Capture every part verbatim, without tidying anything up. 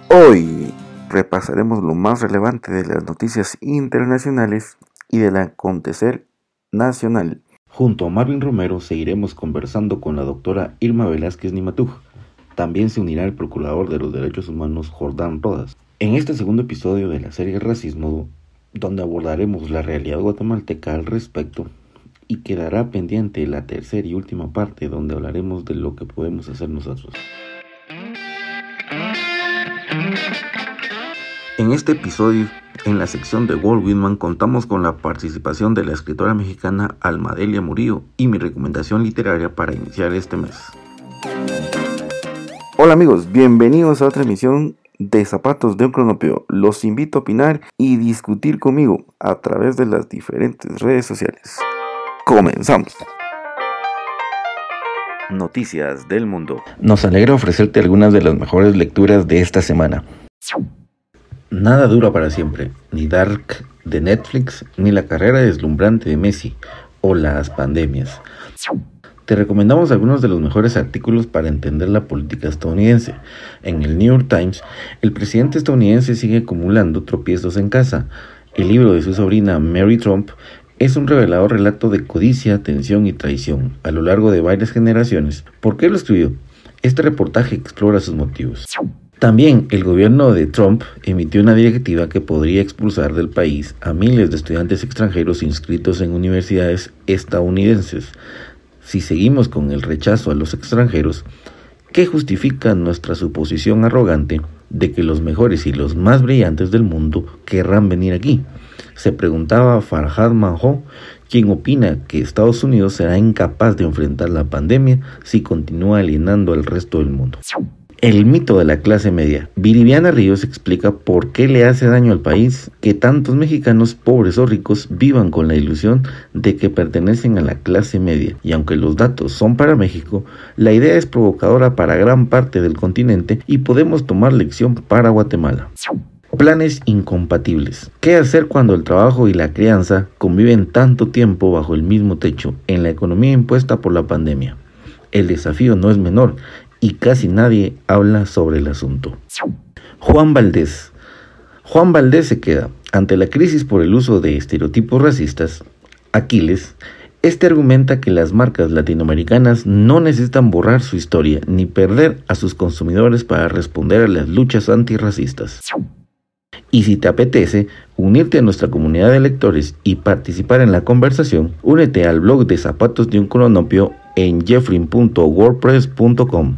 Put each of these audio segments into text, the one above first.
Hoy repasaremos lo más relevante de las noticias internacionales y del acontecer nacional. Junto a Marvin Romero seguiremos conversando con la doctora Irma Velázquez Nimatuj. También se unirá el procurador de los derechos humanos Jordán Rodas. En este segundo episodio de la serie Racismo, donde abordaremos la realidad guatemalteca al respecto, y quedará pendiente la tercera y última parte donde hablaremos de lo que podemos hacer nosotros. En este episodio, en la sección de Walt Whitman, contamos con la participación de la escritora mexicana Alma Delia Murillo y mi recomendación literaria para iniciar este mes. Hola amigos, bienvenidos a otra emisión de Zapatos de un Cronopio. Los invito a opinar y discutir conmigo a través de las diferentes redes sociales. Comenzamos. Noticias del mundo. Nos alegra ofrecerte algunas de las mejores lecturas de esta semana. Nada dura para siempre, ni Dark de Netflix, ni la carrera deslumbrante de Messi, o las pandemias. Te recomendamos algunos de los mejores artículos para entender la política estadounidense. En el New York Times, el presidente estadounidense sigue acumulando tropiezos en casa. El libro de su sobrina Mary Trump es un revelador relato de codicia, tensión y traición a lo largo de varias generaciones. ¿Por qué lo escribió? Este reportaje explora sus motivos. También el gobierno de Trump emitió una directiva que podría expulsar del país a miles de estudiantes extranjeros inscritos en universidades estadounidenses. Si seguimos con el rechazo a los extranjeros, ¿qué justifica nuestra suposición arrogante de que los mejores y los más brillantes del mundo querrán venir aquí? Se preguntaba Farhad Manjoo, quien opina que Estados Unidos será incapaz de enfrentar la pandemia si continúa alienando al resto del mundo. El mito de la clase media. Viridiana Ríos explica por qué le hace daño al país que tantos mexicanos, pobres o ricos, vivan con la ilusión de que pertenecen a la clase media. Y aunque los datos son para México, la idea es provocadora para gran parte del continente y podemos tomar lección para Guatemala. Planes incompatibles. ¿Qué hacer cuando el trabajo y la crianza conviven tanto tiempo bajo el mismo techo en la economía impuesta por la pandemia? El desafío no es menor y casi nadie habla sobre el asunto. Juan Valdés. Juan Valdés se queda. Ante la crisis por el uso de estereotipos racistas, Aquiles, este argumenta que las marcas latinoamericanas no necesitan borrar su historia ni perder a sus consumidores para responder a las luchas antirracistas. Y si te apetece unirte a nuestra comunidad de lectores y participar en la conversación, únete al blog de Zapatos de un Cronopio en jeffrin punto wordpress punto com.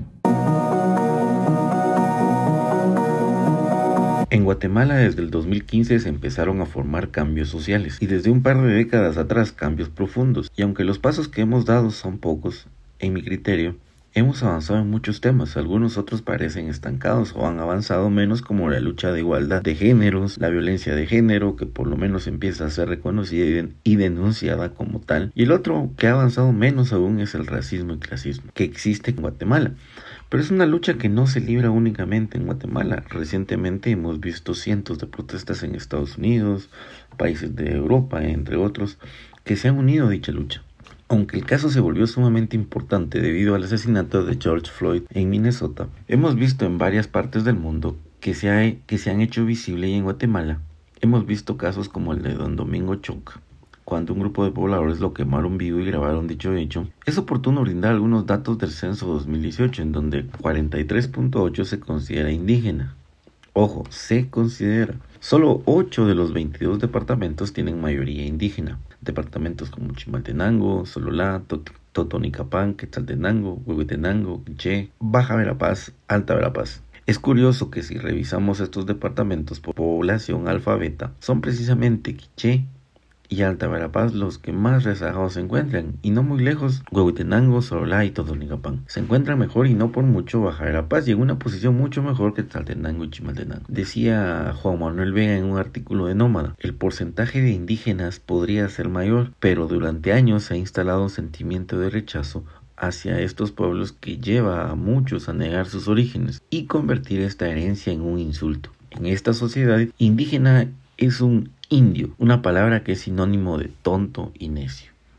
En Guatemala desde el dos mil quince se empezaron a formar cambios sociales y desde un par de décadas atrás cambios profundos, y aunque los pasos que hemos dado son pocos, en mi criterio, hemos avanzado en muchos temas. Algunos otros parecen estancados o han avanzado menos, como la lucha de igualdad de géneros, la violencia de género, que por lo menos empieza a ser reconocida y denunciada como tal, y el otro que ha avanzado menos aún es el racismo y clasismo que existe en Guatemala. Pero es una lucha que no se libra únicamente en Guatemala. Recientemente hemos visto cientos de protestas en Estados Unidos, países de Europa, entre otros, que se han unido a dicha lucha. Aunque el caso se volvió sumamente importante debido al asesinato de George Floyd en Minnesota, hemos visto en varias partes del mundo que se, ha, que se han hecho visibles, y en Guatemala hemos visto casos como el de Don Domingo Choc, cuando un grupo de pobladores lo quemaron vivo y grabaron dicho hecho. Es oportuno brindar algunos datos del censo dos mil dieciocho, en donde cuarenta y tres punto ocho se considera indígena. Ojo, se considera. Solo ocho de los veintidós departamentos tienen mayoría indígena. Departamentos como Chimaltenango, Sololá, Tot- Totonicapán, Quetzaltenango, Huehuetenango, Quiché, Baja Verapaz, Alta Verapaz. Es curioso que si revisamos estos departamentos por población alfabeta, son precisamente Quiché y Alta Verapaz los que más rezagados se encuentran, y no muy lejos Huehuetenango, Sololá y Totonicapán. Se encuentran mejor y no por mucho Baja Verapaz, y en una posición mucho mejor que Quetzaltenango y Chimaltenango. Decía Juan Manuel Vega en un artículo de Nómada: el porcentaje de indígenas podría ser mayor, pero durante años se ha instalado un sentimiento de rechazo hacia estos pueblos que lleva a muchos a negar sus orígenes y convertir esta herencia en un insulto. En esta sociedad, indígena es un indio, una palabra que es sinónimo de tonto y necio.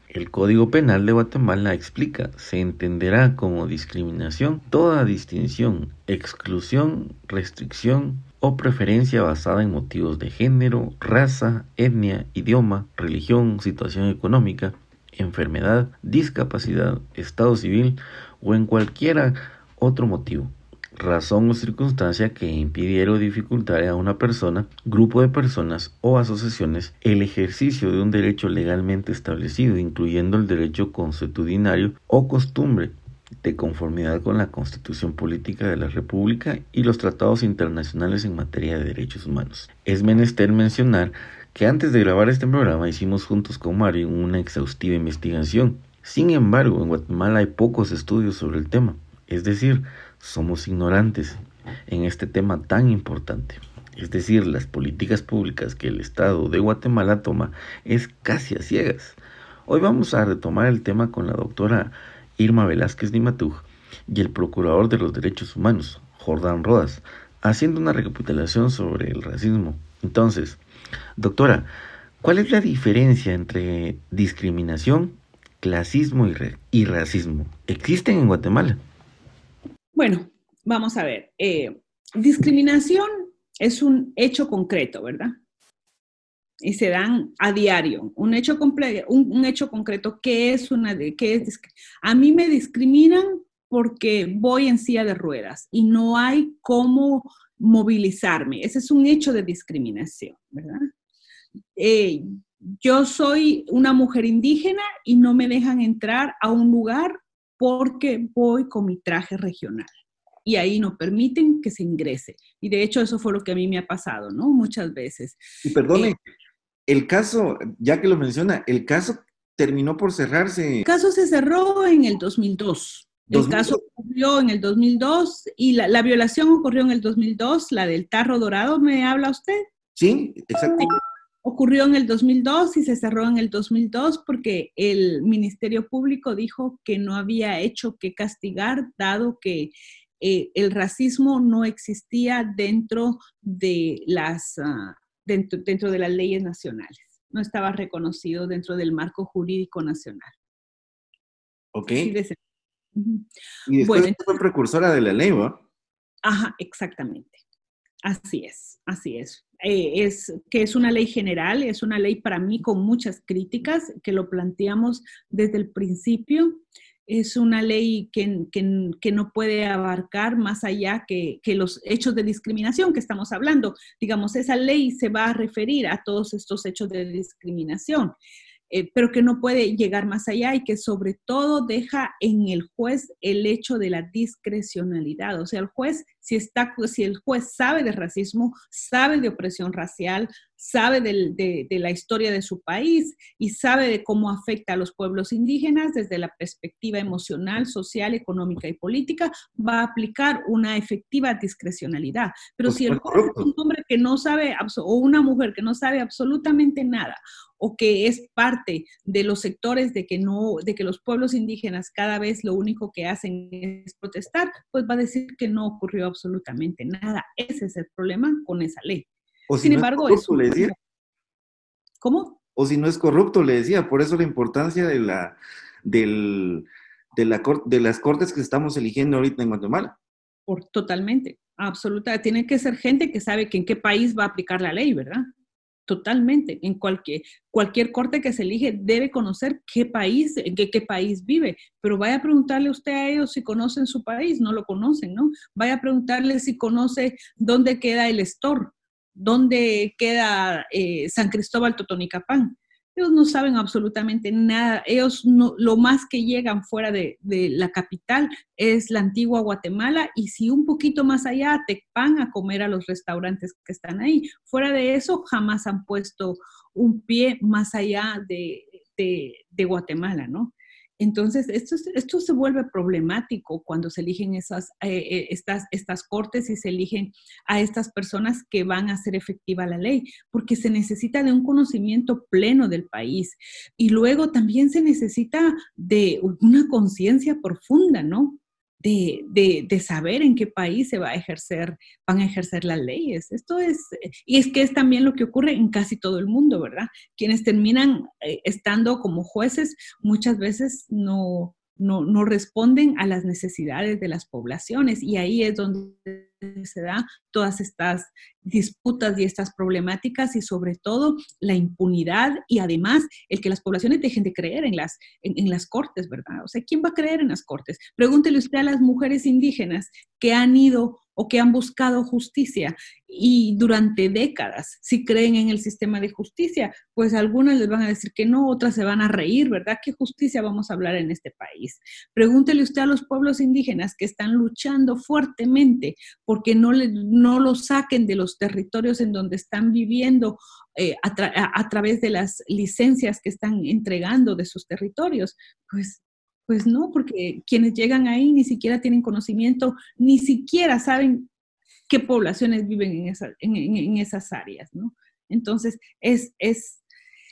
El Código Penal de Guatemala explica, se entenderá como discriminación toda distinción, exclusión, restricción o preferencia basada en motivos de género, raza, etnia, idioma, religión, situación económica, enfermedad, discapacidad, estado civil o en cualquier otro motivo, razón o circunstancia que impidiera o dificultara a una persona, grupo de personas o asociaciones el ejercicio de un derecho legalmente establecido, incluyendo el derecho consuetudinario o costumbre, de conformidad con la Constitución Política de la República y los tratados internacionales en materia de derechos humanos. Es menester mencionar que antes de grabar este programa hicimos juntos con Mario una exhaustiva investigación. Sin embargo, en Guatemala hay pocos estudios sobre el tema, es decir, somos ignorantes en este tema tan importante. Es decir, las políticas públicas que el Estado de Guatemala toma es casi a ciegas. Hoy vamos a retomar el tema con la doctora Irma Velázquez Nimatug y el Procurador de los Derechos Humanos, Jordán Rodas, haciendo una recapitulación sobre el racismo. Entonces, doctora, ¿cuál es la diferencia entre discriminación, clasismo y, re- y racismo? ¿Existen en Guatemala? Bueno, vamos a ver. Eh, discriminación es un hecho concreto, ¿verdad? Y se dan a diario. Un hecho, comple- un, un hecho concreto, ¿qué es una de, qué es disc- A mí me discriminan porque voy en silla de ruedas y no hay cómo movilizarme. Ese es un hecho de discriminación, ¿verdad? Eh, yo soy una mujer indígena y no me dejan entrar a un lugar porque voy con mi traje regional. Y ahí no permiten que se ingrese. Y de hecho eso fue lo que a mí me ha pasado, ¿no? Muchas veces. Y perdone, Eh, el caso, ya que lo menciona, el caso terminó por cerrarse. el caso se cerró en el dos mil dos. El dos mil dos. caso ocurrió en el dos mil dos y la, la violación ocurrió en el dos mil dos, la del tarro dorado, ¿me habla usted? Sí, exacto. Sí. Ocurrió en el dos mil dos y se cerró en el dos mil dos porque el Ministerio Público dijo que no había hecho que castigar, dado que eh, el racismo no existía dentro de las, uh, dentro, dentro de las leyes nacionales. No estaba reconocido dentro del marco jurídico nacional. Ok. Así de uh-huh. Y después Bueno, entonces, fue precursora de la ley, ¿va? Ajá, exactamente. Así es, así es. Eh, es que es una ley general, es una ley para mí con muchas críticas, que lo planteamos desde el principio. Es una ley que, que, que no puede abarcar más allá que, que los hechos de discriminación que estamos hablando. Digamos, esa ley se va a referir a todos estos hechos de discriminación. Eh, pero que no puede llegar más allá y que sobre todo deja en el juez el hecho de la discrecionalidad. O sea, el juez, si, está, si el juez sabe de racismo, sabe de opresión racial, sabe de, de, de la historia de su país y sabe de cómo afecta a los pueblos indígenas desde la perspectiva emocional, social, económica y política, va a aplicar una efectiva discrecionalidad. Pero Pues si el juez es un hombre que no sabe, o una mujer que no sabe absolutamente nada, o que es parte de los sectores de que, no, de que los pueblos indígenas cada vez lo único que hacen es protestar, pues va a decir que no ocurrió absolutamente nada. Ese es el problema con esa ley. O si Sin no embargo, es corrupto, es un... le decía. ¿Cómo? O si no es corrupto, le decía. Por eso la importancia de, la, del, de, la, de las cortes que estamos eligiendo ahorita en Guatemala. Por, totalmente, absoluta. Tiene que ser gente que sabe que en qué país va a aplicar la ley, ¿verdad? Totalmente. En cualquier, cualquier corte que se elige debe conocer qué país, en qué, qué país vive. Pero vaya a preguntarle usted a ellos si conocen su país, no lo conocen, ¿no? Vaya a preguntarle si conoce dónde queda el Estor, dónde queda eh, San Cristóbal Totonicapán. Ellos no saben absolutamente nada. Ellos no, lo más que llegan fuera de, de la capital es la antigua Guatemala y si un poquito más allá a Tecpan a comer a los restaurantes que están ahí. Fuera de eso jamás han puesto un pie más allá de, de, de Guatemala, ¿no? Entonces, esto, esto se vuelve problemático cuando se eligen esas, eh, estas, estas cortes y se eligen a estas personas que van a hacer efectiva la ley, porque se necesita de un conocimiento pleno del país. Y luego también se necesita de una conciencia profunda, ¿no? de, de, de saber en qué país se va a ejercer, van a ejercer las leyes. Esto es, y es que es también lo que ocurre en casi todo el mundo, ¿verdad? Quienes terminan eh, estando como jueces muchas veces no, no, no responden a las necesidades de las poblaciones, y ahí es donde se dan todas estas disputas y estas problemáticas, y sobre todo la impunidad, y además el que las poblaciones dejen de creer en las, en, en las cortes, ¿verdad? O sea, ¿quién va a creer en las cortes? Pregúntele usted a las mujeres indígenas que han ido o que han buscado justicia y durante décadas, si creen en el sistema de justicia, pues algunas les van a decir que no, otras se van a reír, ¿verdad? ¿Qué justicia vamos a hablar en este país? Pregúntele usted a los pueblos indígenas que están luchando fuertemente porque no, le, no los saquen de los territorios en donde están viviendo eh, a, tra a, a través de las licencias que están entregando de sus territorios. Pues Pues no, porque quienes llegan ahí ni siquiera tienen conocimiento, ni siquiera saben qué poblaciones viven en, esa, en, en, en esas áreas, ¿no? Entonces, es, es,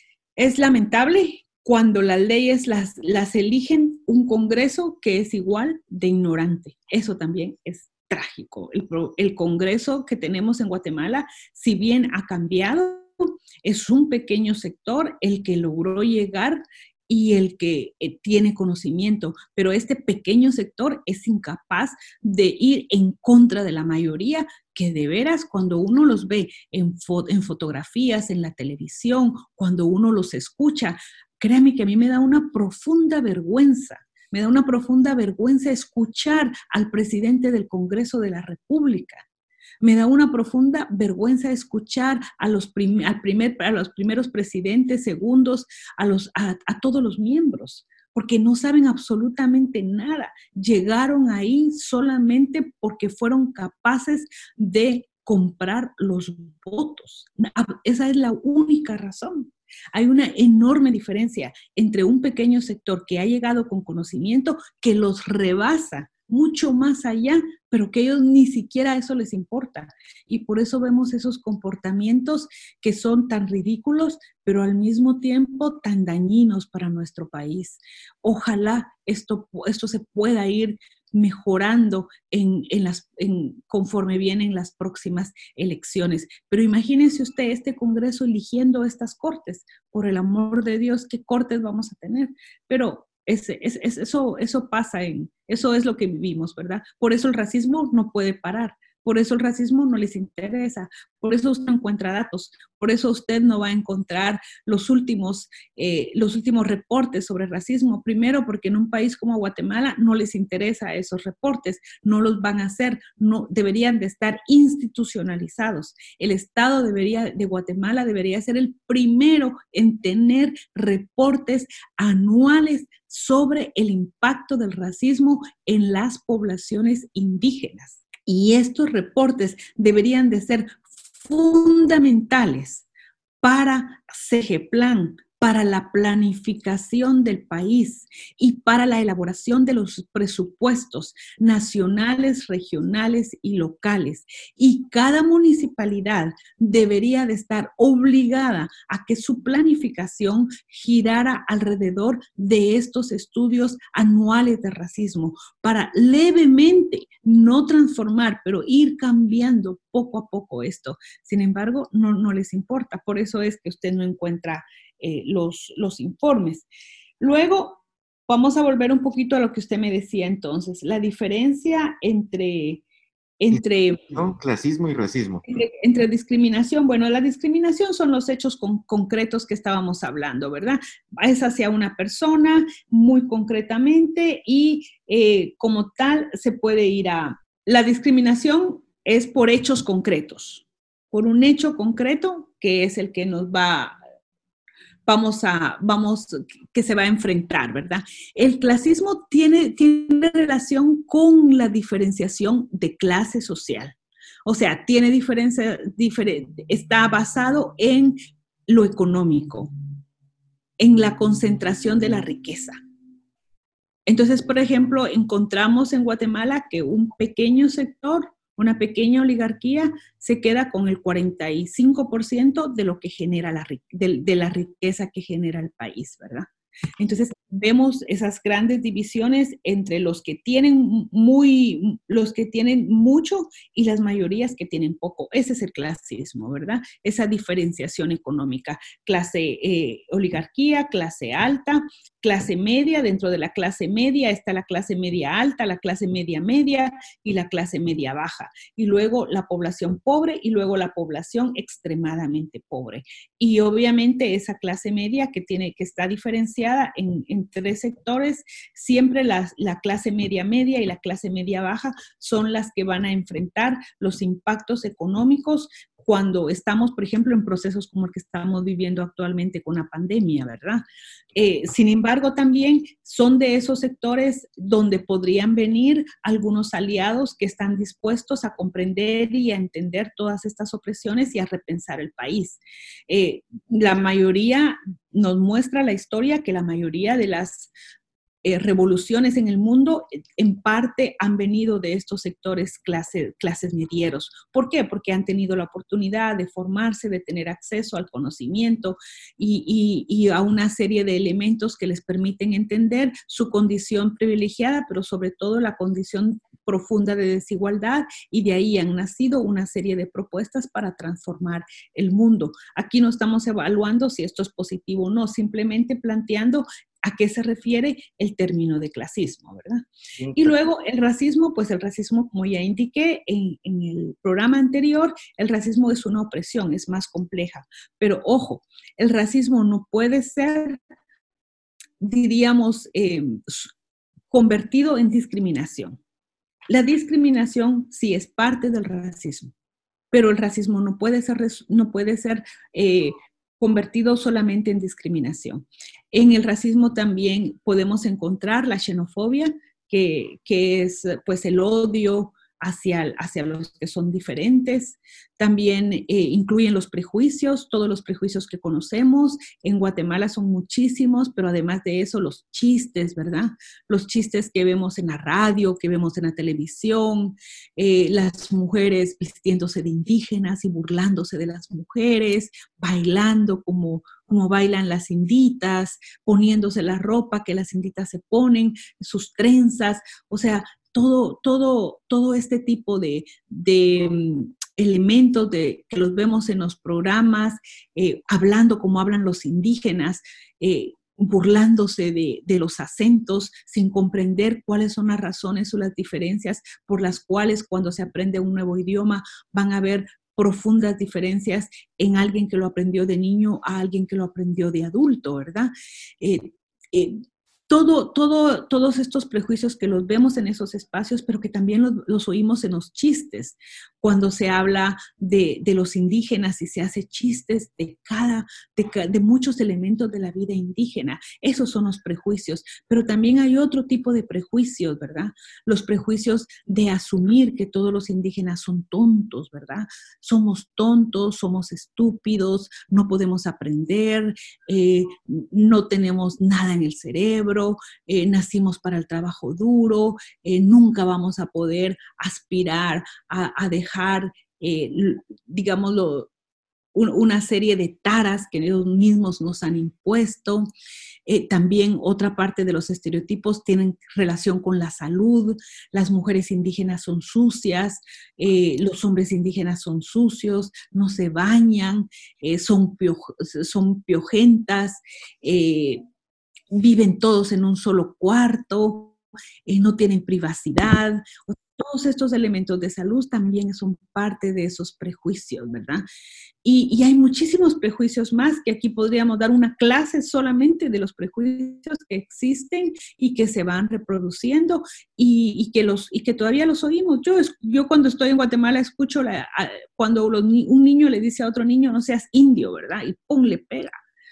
es lamentable cuando las leyes las, las eligen un Congreso que es igual de ignorante. Eso también es trágico. El, el Congreso que tenemos en Guatemala, si bien ha cambiado, es un pequeño sector el que logró llegar y el que eh, tiene conocimiento, pero este pequeño sector es incapaz de ir en contra de la mayoría, que de veras cuando uno los ve en, fo en fotografías, en la televisión, cuando uno los escucha, créame que a mí me da una profunda vergüenza, me da una profunda vergüenza escuchar al presidente del Congreso de la República. Me da una profunda vergüenza escuchar a los, prim al primer, a los primeros presidentes, segundos, a, los, a, a todos los miembros, porque no saben absolutamente nada. Llegaron ahí solamente porque fueron capaces de comprar los votos. Esa es la única razón. Hay una enorme diferencia entre un pequeño sector que ha llegado con conocimiento que los rebasa mucho más allá, pero que ellos ni siquiera eso les importa. Y por eso vemos esos comportamientos que son tan ridículos, pero al mismo tiempo tan dañinos para nuestro país. Ojalá esto, esto se pueda ir mejorando en, en las, en, conforme vienen las próximas elecciones. Pero imagínense usted este Congreso eligiendo estas cortes. Por el amor de Dios, ¿qué cortes vamos a tener? Pero Es, es, es, eso, eso pasa, en, eso es lo que vivimos, ¿verdad? Por eso el racismo no puede parar, por eso el racismo no les interesa, por eso usted no encuentra datos, por eso usted no va a encontrar los últimos, eh, los últimos reportes sobre racismo. Primero, porque en un país como Guatemala no les interesa esos reportes, no los van a hacer, no, deberían de estar institucionalizados. El Estado debería, de Guatemala debería ser el primero en tener reportes anuales sobre el impacto del racismo en las poblaciones indígenas. Y estos reportes deberían de ser fundamentales para CEGEPLAN, para la planificación del país y para la elaboración de los presupuestos nacionales, regionales y locales. Y cada municipalidad debería de estar obligada a que su planificación girara alrededor de estos estudios anuales de racismo para levemente, no transformar, pero ir cambiando poco a poco esto. Sin embargo, no, no les importa. Por eso es que usted no encuentra Eh, los, los informes. Luego, vamos a volver un poquito a lo que usted me decía entonces, la diferencia entre, entre, ¿no? Clasismo y racismo. Entre, entre discriminación. Bueno, la discriminación son los hechos con, concretos que estábamos hablando, ¿verdad? Es hacia una persona muy concretamente y eh, como tal se puede ir a... La discriminación es por hechos concretos, por un hecho concreto que es el que nos va Vamos a, vamos, que se va a enfrentar, ¿verdad? El clasismo tiene, tiene relación con la diferenciación de clase social. O sea, tiene diferencia, diferente, está basado en lo económico, en la concentración de la riqueza. Entonces, por ejemplo, encontramos en Guatemala que un pequeño sector, una pequeña oligarquía se queda con el cuarenta y cinco por ciento de lo que genera la, de, de la riqueza que genera el país, ¿verdad? Entonces, vemos esas grandes divisiones entre los que tienen muy, los que tienen mucho y las mayorías que tienen poco. Ese es el clasismo, ¿verdad? Esa diferenciación económica. Clase eh, oligarquía, clase alta, clase media. Dentro de la clase media está la clase media alta, la clase media media y la clase media baja. Y luego la población pobre y luego la población extremadamente pobre. Y obviamente esa clase media que, tiene, que está diferenciada en, en tres sectores, siempre la, la clase media media y la clase media baja son las que van a enfrentar los impactos económicos cuando estamos, por ejemplo, en procesos como el que estamos viviendo actualmente con la pandemia, ¿verdad? Eh, sin embargo, también son de esos sectores donde podrían venir algunos aliados que están dispuestos a comprender y a entender todas estas opresiones y a repensar el país. Eh, la mayoría, nos muestra la historia que la mayoría de las Eh, revoluciones en el mundo en parte han venido de estos sectores clase, clases medieros. ¿Por qué? Porque han tenido la oportunidad de formarse, de tener acceso al conocimiento y, y, y a una serie de elementos que les permiten entender su condición privilegiada, pero sobre todo la condición profunda de desigualdad, y de ahí han nacido una serie de propuestas para transformar el mundo. Aquí no estamos evaluando si esto es positivo o no, simplemente planteando a qué se refiere el término de clasismo, ¿verdad? Sí. Y luego el racismo, pues el racismo, como ya indiqué en, en el programa anterior, el racismo es una opresión, es más compleja. Pero ojo, el racismo no puede ser, diríamos, eh, convertido en discriminación. La discriminación sí es parte del racismo, pero el racismo no puede ser, no puede ser eh, convertido solamente en discriminación. En el racismo también podemos encontrar la xenofobia, que, que es pues el odio hacia, hacia los que son diferentes. También eh, incluyen los prejuicios, todos los prejuicios que conocemos. En Guatemala son muchísimos, pero además de eso, los chistes, ¿verdad? Los chistes que vemos en la radio, que vemos en la televisión, eh, las mujeres vistiéndose de indígenas y burlándose de las mujeres, bailando como, como bailan las inditas, poniéndose la ropa que las inditas se ponen, sus trenzas, o sea, todo, todo, todo este tipo de, de um, elementos de, que los vemos en los programas, eh, hablando como hablan los indígenas, eh, burlándose de, de los acentos, sin comprender cuáles son las razones o las diferencias por las cuales cuando se aprende un nuevo idioma van a haber profundas diferencias en alguien que lo aprendió de niño a alguien que lo aprendió de adulto, ¿verdad? Eh, eh, Todo, todo, todos estos prejuicios que los vemos en esos espacios, pero que también los, los oímos en los chistes, cuando se habla de, de los indígenas y se hace chistes de, cada, de, de muchos elementos de la vida indígena. Esos son los prejuicios, pero también hay otro tipo de prejuicios, ¿verdad? Los prejuicios de asumir que todos los indígenas son tontos, ¿verdad? Somos tontos, somos estúpidos, no podemos aprender, eh, no tenemos nada en el cerebro, Eh, nacimos para el trabajo duro, eh, nunca vamos a poder aspirar a, a dejar, eh, digámoslo, un, una serie de taras que ellos mismos nos han impuesto. Eh, también otra parte de los estereotipos tienen relación con la salud. Las mujeres indígenas son sucias, eh, los hombres indígenas son sucios, no se bañan, eh, son, pio, son piojentas, eh, viven todos en un solo cuarto, eh, no tienen privacidad. Todos estos elementos de salud también son parte de esos prejuicios, ¿verdad? Y, y hay muchísimos prejuicios más que aquí podríamos dar una clase solamente de los prejuicios que existen y que se van reproduciendo y, y, que, los, y que todavía los oímos. Yo, yo cuando estoy en Guatemala escucho la, a, cuando los, un niño le dice a otro niño, no seas indio, ¿verdad? Y pum, le pega.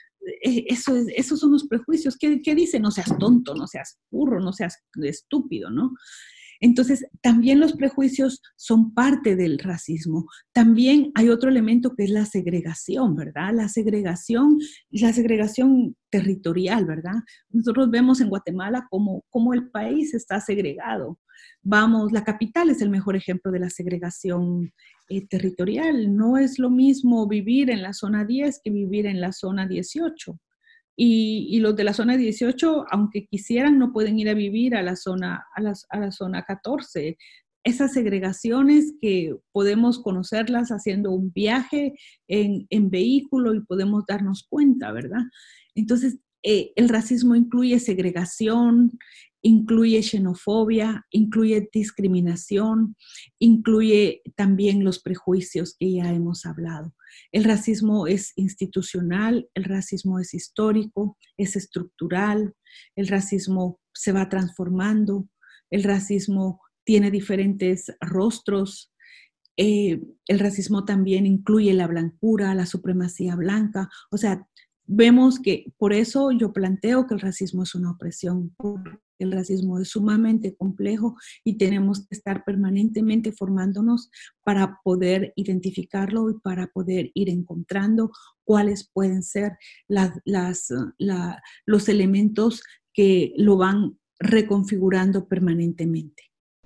Eso es, esos son los prejuicios. ¿Qué, qué dice? No seas tonto, no seas burro, no seas estúpido, ¿no? Entonces, también los prejuicios son parte del racismo. También hay otro elemento que es la segregación, ¿verdad? La segregación, la segregación territorial, ¿verdad? Nosotros vemos en Guatemala cómo, cómo el país está segregado. Vamos, la capital es el mejor ejemplo de la segregación eh, territorial. No es lo mismo vivir en la zona diez que vivir en la zona dieciocho. Y, y los de la zona dieciocho, aunque quisieran, no pueden ir a vivir a la zona, a la, a la zona catorce. Esas segregaciones que podemos conocerlas haciendo un viaje en, en vehículo y podemos darnos cuenta, ¿verdad? Entonces, eh, el racismo incluye segregación, incluye xenofobia, incluye discriminación, incluye también los prejuicios que ya hemos hablado. El racismo es institucional, el racismo es histórico, es estructural, el racismo se va transformando, el racismo tiene diferentes rostros. Eh, el racismo también incluye la blancura, la supremacía blanca. O sea, vemos que por eso yo planteo que el racismo es una opresión, porque el racismo es sumamente complejo y tenemos que estar permanentemente formándonos para poder identificarlo y para poder ir encontrando cuáles pueden ser las, las, la, los elementos que lo van reconfigurando permanentemente.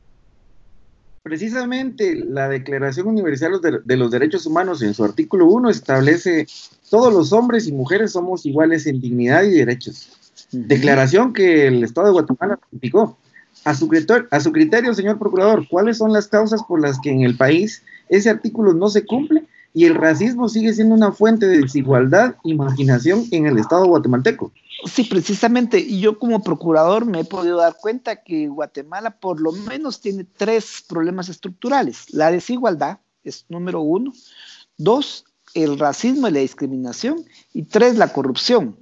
Precisamente la Declaración Universal de los Derechos Humanos en su artículo uno establece: todos los hombres y mujeres somos iguales en dignidad y derechos. Uh-huh. Declaración que el Estado de Guatemala ratificó. A su, criterio, a su criterio, señor Procurador, ¿cuáles son las causas por las que en el país ese artículo no se cumple y el racismo sigue siendo una fuente de desigualdad y marginación en el Estado guatemalteco? Sí, precisamente, y yo como procurador me he podido dar cuenta que Guatemala por lo menos tiene tres problemas estructurales. La desigualdad es número uno, dos, el racismo y la discriminación, y tres, la corrupción.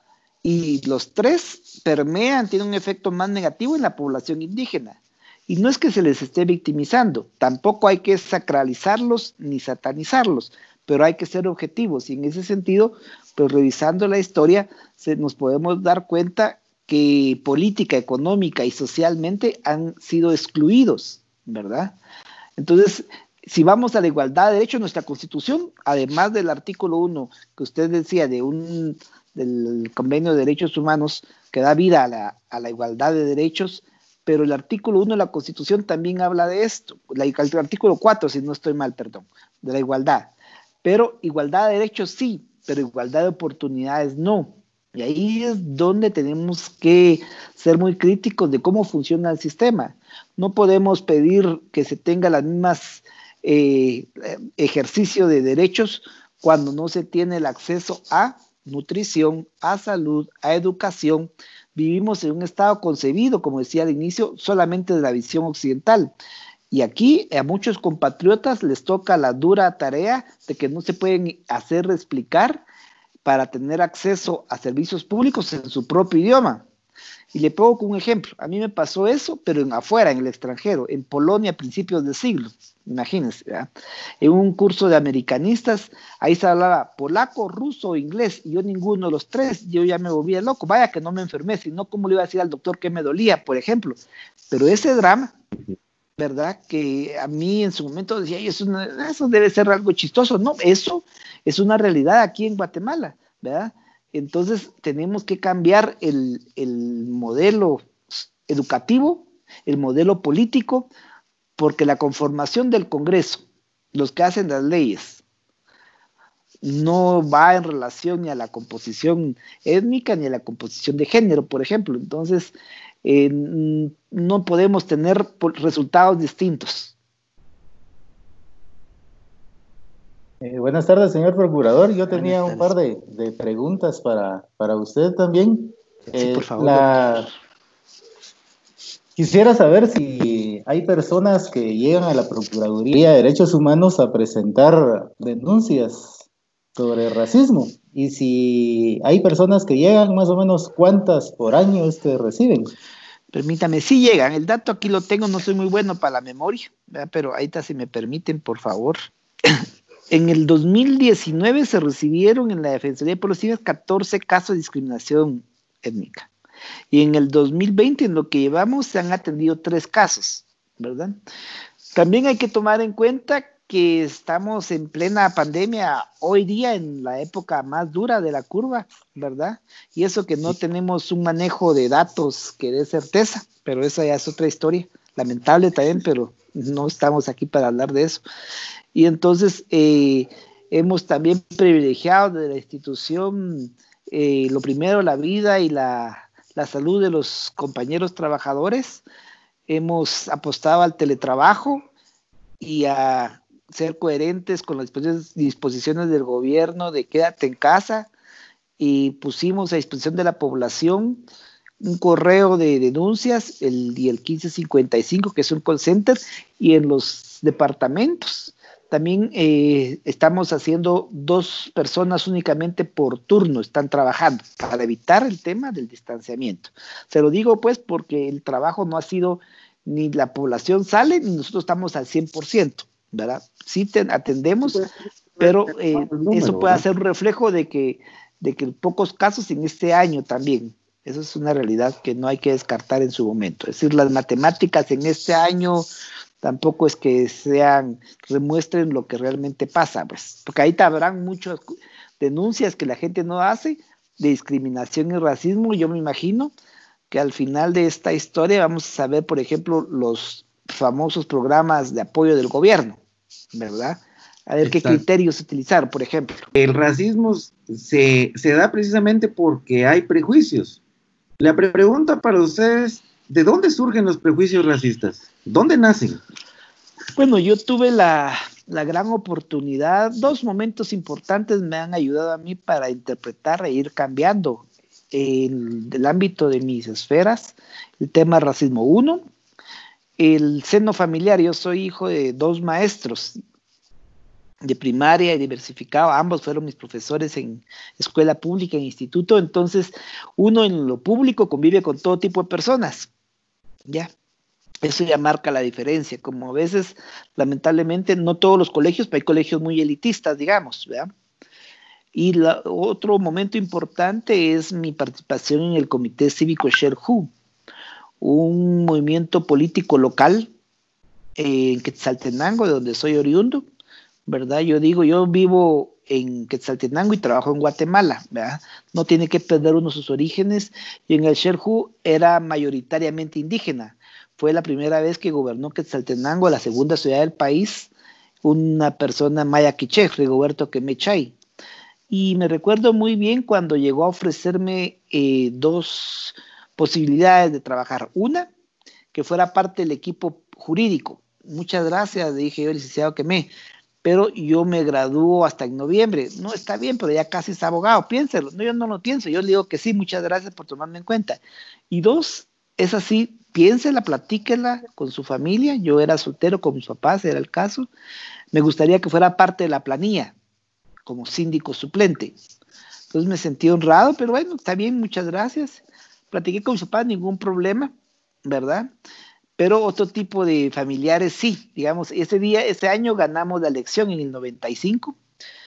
Y los tres permean, tienen un efecto más negativo en la población indígena. Y no es que se les esté victimizando, tampoco hay que sacralizarlos ni satanizarlos, pero hay que ser objetivos, y en ese sentido, pues revisando la historia, se, nos podemos dar cuenta que política, económica y socialmente han sido excluidos, ¿verdad? Entonces, si vamos a la igualdad de derechos, nuestra Constitución, además del artículo uno que usted decía de un, del Convenio de Derechos Humanos que da vida a la, a la igualdad de derechos, pero el artículo uno de la Constitución también habla de esto, la, el artículo cuatro, si no estoy mal, perdón, de la igualdad. Pero igualdad de derechos sí, pero igualdad de oportunidades no. Y ahí es donde tenemos que ser muy críticos de cómo funciona el sistema. No podemos pedir que se tenga las mismas eh, ejercicio de derechos cuando no se tiene el acceso a nutrición, a salud, a educación. Vivimos en un estado concebido, como decía al inicio, solamente de la visión occidental. Y aquí a muchos compatriotas les toca la dura tarea de que no se pueden hacer explicar para tener acceso a servicios públicos en su propio idioma. Y le pongo un ejemplo. A mí me pasó eso, pero en, afuera, en el extranjero, en Polonia a principios del siglo. Imagínense, ¿verdad? En un curso de americanistas, ahí se hablaba polaco, ruso o inglés, y yo ninguno de los tres, yo ya me volvía loco. Vaya que no me enfermé, sino cómo le iba a decir al doctor que me dolía, por ejemplo. Pero ese drama, ¿verdad? Que a mí en su momento decía, eso, eso debe ser algo chistoso. No, eso es una realidad aquí en Guatemala, ¿verdad? Entonces tenemos que cambiar el, el modelo educativo, el modelo político, porque la conformación del Congreso, los que hacen las leyes, no va en relación ni a la composición étnica ni a la composición de género, por ejemplo. Entonces, eh, no podemos tener resultados distintos. Eh, buenas tardes, señor Procurador. Yo tenía un par de, de preguntas para, para usted también. Eh, sí, por favor. La... Quisiera saber si hay personas que llegan a la Procuraduría de Derechos Humanos a presentar denuncias sobre racismo, y si hay personas que llegan, más o menos cuántas por año es que reciben. Permítame, sí llegan, el dato aquí lo tengo, no soy muy bueno para la memoria, ¿verdad? Pero ahí está, si me permiten, por favor. En el dos mil diecinueve se recibieron en la Defensoría de Pueblos Indígenas catorce casos de discriminación étnica. Y en el dos mil veinte, en lo que llevamos, se han atendido tres casos, ¿verdad? También hay que tomar en cuenta que estamos en plena pandemia hoy día, en la época más dura de la curva, ¿verdad? Y eso que no tenemos un manejo de datos que dé certeza, pero esa ya es otra historia, lamentable también, pero no estamos aquí para hablar de eso. Y entonces eh, hemos también privilegiado de la institución eh, lo primero, la vida y la, la salud de los compañeros trabajadores. Hemos apostado al teletrabajo y a ser coherentes con las disposiciones del gobierno de quédate en casa, y pusimos a disposición de la población un correo de denuncias el, y el quince cincuenta y cinco, que es un call center, y en los departamentos también eh, estamos haciendo dos personas únicamente por turno, están trabajando para evitar el tema del distanciamiento. Se lo digo pues porque el trabajo no ha sido, ni la población sale, ni nosotros estamos al cien por ciento, ¿verdad? Sí te atendemos, pero eh, eso puede ser un reflejo de que, de que pocos casos en este año también. Eso es una realidad que no hay que descartar en su momento. Es decir, las matemáticas en este año tampoco es que sean, demuestren lo que realmente pasa, pues, porque ahí habrán muchas denuncias que la gente no hace de discriminación y racismo, y yo me imagino que al final de esta historia vamos a saber, por ejemplo, los famosos programas de apoyo del gobierno, ¿verdad? A ver Exacto. Qué criterios utilizar, por ejemplo. El racismo se, se da precisamente porque hay prejuicios. La pre pregunta para ustedes, ¿de dónde surgen los prejuicios racistas? ¿Dónde nacen? Bueno, yo tuve la, la gran oportunidad, dos momentos importantes me han ayudado a mí para interpretar e ir cambiando en el ámbito de mis esferas, el tema racismo. Uno, el seno familiar. Yo soy hijo de dos maestros de primaria y diversificado, ambos fueron mis profesores en escuela pública, en instituto, entonces uno en lo público convive con todo tipo de personas, ya, eso ya marca la diferencia, como a veces, lamentablemente, no todos los colegios, pero hay colegios muy elitistas, digamos, ¿verdad? Y la, otro momento importante es mi participación en el Comité Cívico Xerjú, un movimiento político local eh, en Quetzaltenango, de donde soy oriundo, ¿verdad? Yo digo, yo vivo en Quetzaltenango y trabajo en Guatemala, ¿verdad? No tiene que perder uno sus orígenes, y en el Xerjú era mayoritariamente indígena. Fue la primera vez que gobernó Quetzaltenango, la segunda ciudad del país, una persona maya quiché, Rigoberto Quemechay. Y me recuerdo muy bien cuando llegó a ofrecerme eh, dos posibilidades de trabajar. Una, que fuera parte del equipo jurídico. Muchas gracias, dije yo, licenciado Quemé, pero yo me gradúo hasta en noviembre. No, está bien, pero ya casi es abogado, piénselo. No, yo no lo pienso, yo le digo que sí, muchas gracias por tomarme en cuenta. Y dos, es así, piénsela, platíquela con su familia. Yo era soltero con mis papás, era el caso. Me gustaría que fuera parte de la planilla, como síndico suplente. Entonces me sentí honrado, pero bueno, está bien, muchas gracias. Platiqué con mis papás, ningún problema, ¿verdad? Pero otro tipo de familiares sí, digamos, ese día, ese año ganamos la elección en el noventa y cinco,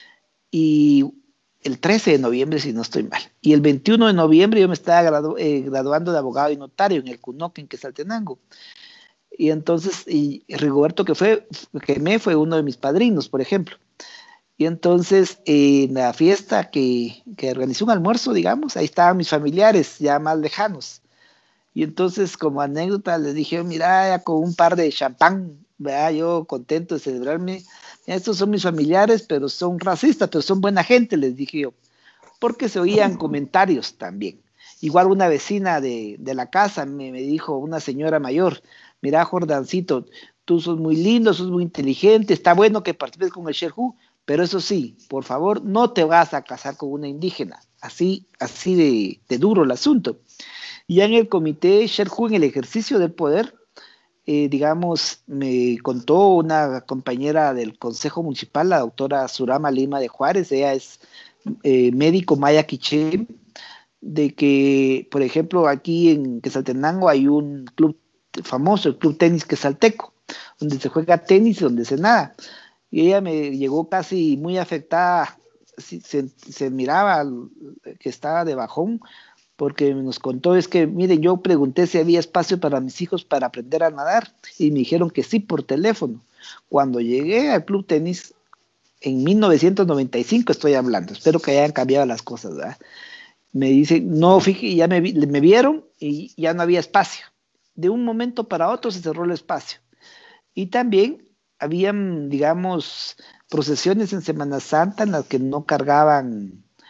y el trece de noviembre, si no estoy mal, y el veintiuno de noviembre yo me estaba gradu eh, graduando de abogado y notario en el CUNOC en Quetzaltenango, y entonces, y Rigoberto que fue, que me fue uno de mis padrinos, por ejemplo, y entonces eh, en la fiesta que, que organizó un almuerzo, digamos, ahí estaban mis familiares ya más lejanos. Y entonces, como anécdota, les dije, mira, ya con un par de champán, ¿verdad? Yo contento de celebrarme. Estos son mis familiares, pero son racistas, pero son buena gente, les dije yo. Porque se oían comentarios también. Igual una vecina de, de la casa me, me dijo, una señora mayor, mira, Jordancito, tú sos muy lindo, sos muy inteligente, está bueno que participes con el Xerjú, pero eso sí, por favor, no te vas a casar con una indígena. Así, así de, de duro el asunto. Y ya en el comité Xerjú, en el ejercicio del poder, eh, digamos, me contó una compañera del Consejo Municipal, la doctora Surama Lima de Juárez, ella es eh, médico maya quiché, de que, por ejemplo, aquí en Quetzaltenango hay un club famoso, el Club Tenis Quetzalteco, donde se juega tenis y donde se nada. Y ella me llegó casi muy afectada, se, se miraba que estaba de bajón, porque nos contó, es que, miren, yo pregunté si había espacio para mis hijos para aprender a nadar, y me dijeron que sí por teléfono. Cuando llegué al Club Tenis, en mil novecientos noventa y cinco estoy hablando, espero que hayan cambiado las cosas, ¿verdad? Me dicen, no, fíjate, ya me, me vieron y ya no había espacio. De un momento para otro se cerró el espacio. Y también habían, digamos, procesiones en Semana Santa en las que no cargaban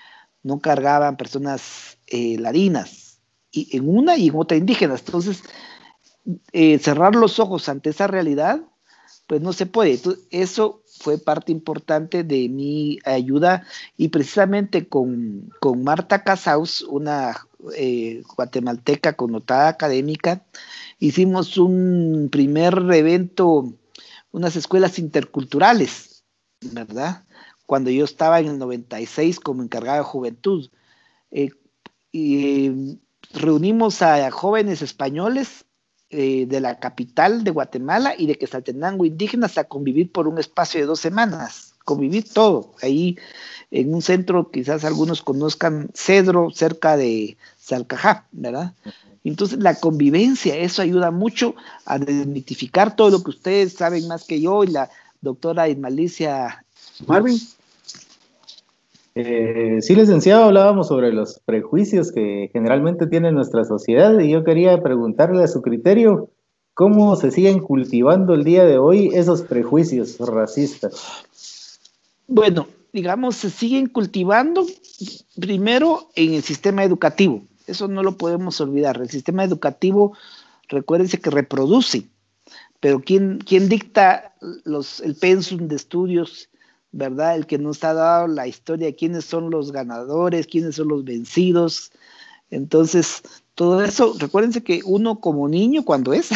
no cargaban personas eh, ladinas, y en una y en otra indígenas. Entonces, eh, cerrar los ojos ante esa realidad, pues no se puede. Entonces, eso fue parte importante de mi ayuda, y precisamente con, con Marta Casaus, una eh, guatemalteca connotada académica, hicimos un primer evento, unas escuelas interculturales, ¿verdad? Cuando yo estaba en el noventa y seis como encargado de juventud. Eh, y eh, reunimos a jóvenes españoles eh, de la capital de Guatemala y de Quetzaltenango indígenas a convivir por un espacio de dos semanas, convivir todo, ahí en un centro, quizás algunos conozcan, Cedro, cerca de Salcajá, ¿verdad? Entonces la convivencia, eso ayuda mucho a desmitificar todo lo que ustedes saben más que yo, y la doctora Ismalicia. Marvin. Eh, sí, licenciado, hablábamos sobre los prejuicios que generalmente tiene nuestra sociedad, y yo quería preguntarle a su criterio, ¿cómo se siguen cultivando el día de hoy esos prejuicios racistas? Bueno, digamos, se siguen cultivando primero en el sistema educativo, eso no lo podemos olvidar. El sistema educativo, recuérdense que reproduce, pero ¿quién, quién dicta los, el pensum de estudios? ¿Verdad? El que nos ha dado la historia, quiénes son los ganadores, quiénes son los vencidos. Entonces, todo eso, recuérdense que uno como niño, cuando es,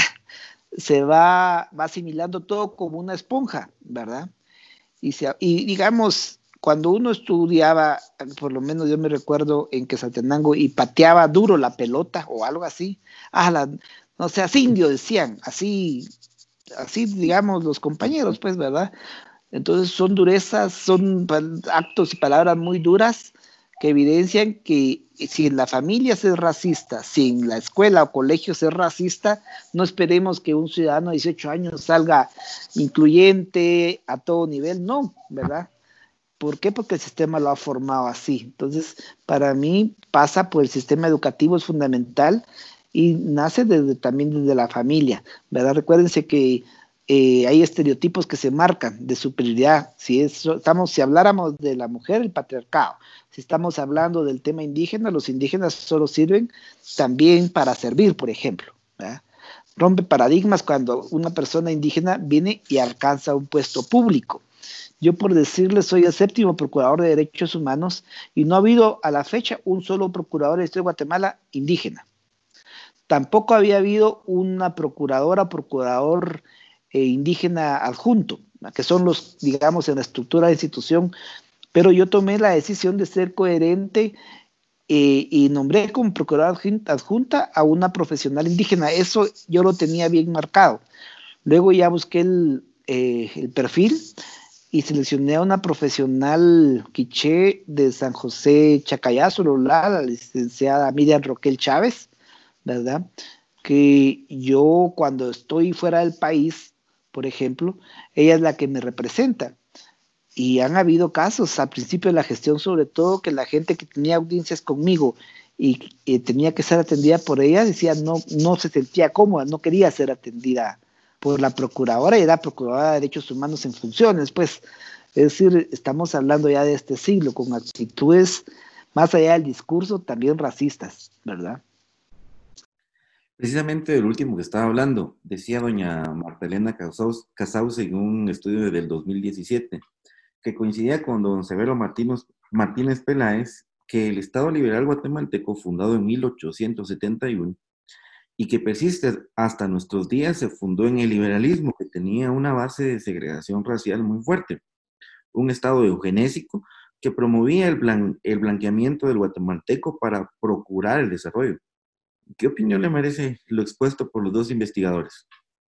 se va, va asimilando todo como una esponja, ¿verdad? Y, se, y digamos, cuando uno estudiaba, por lo menos yo me recuerdo en Quetzaltenango, y pateaba duro la pelota o algo así, ah, la, no sé, así indio decían, así, así digamos los compañeros, pues, ¿verdad? Entonces son durezas, son actos y palabras muy duras que evidencian que si en la familia se es racista, si en la escuela o colegio se es racista, no esperemos que un ciudadano de dieciocho años salga incluyente a todo nivel, no, ¿verdad? ¿Por qué? Porque el sistema lo ha formado así. Entonces, para mí pasa por el sistema educativo, es fundamental, y nace desde, también desde la familia, ¿verdad? Recuérdense que Eh, hay estereotipos que se marcan de superioridad. Si, es, estamos, si habláramos de la mujer, el patriarcado. Si estamos hablando del tema indígena, los indígenas solo sirven también para servir, por ejemplo, ¿verdad? Rompe paradigmas cuando una persona indígena viene y alcanza un puesto público. Yo, por decirles, soy el séptimo procurador de derechos humanos y no ha habido a la fecha un solo procurador del Estado de Guatemala indígena. Tampoco había habido una procuradora, procurador Eh, indígena adjunto, que son los, digamos, en la estructura de institución, pero yo tomé la decisión de ser coherente eh, y nombré como procuradora adjunta a una profesional indígena. Eso yo lo tenía bien marcado. Luego ya busqué el, eh, el perfil y seleccioné a una profesional quiché de San José Chacayazo, la licenciada Miriam Roquel Chávez, ¿verdad? Que yo cuando estoy fuera del país, por ejemplo, ella es la que me representa. Y han habido casos al principio de la gestión, sobre todo, que la gente que tenía audiencias conmigo y, y tenía que ser atendida por ella, decía no, no se sentía cómoda, no quería ser atendida por la procuradora, y era procuradora de derechos humanos en funciones, pues. Es decir, estamos hablando ya de este siglo, con actitudes más allá del discurso, también racistas, ¿verdad? Precisamente del último que estaba hablando, decía doña Martelena Casaus, Casaus en un estudio del dos mil diecisiete, que coincidía con don Severo Martínez, Martínez Peláez, que el Estado Liberal Guatemalteco, fundado en mil ochocientos setenta y uno, y que persiste hasta nuestros días, se fundó en el liberalismo, que tenía una base de segregación racial muy fuerte, un Estado eugenésico que promovía el, blan, el blanqueamiento del guatemalteco para procurar el desarrollo. ¿Qué opinión le merece lo expuesto por los dos investigadores?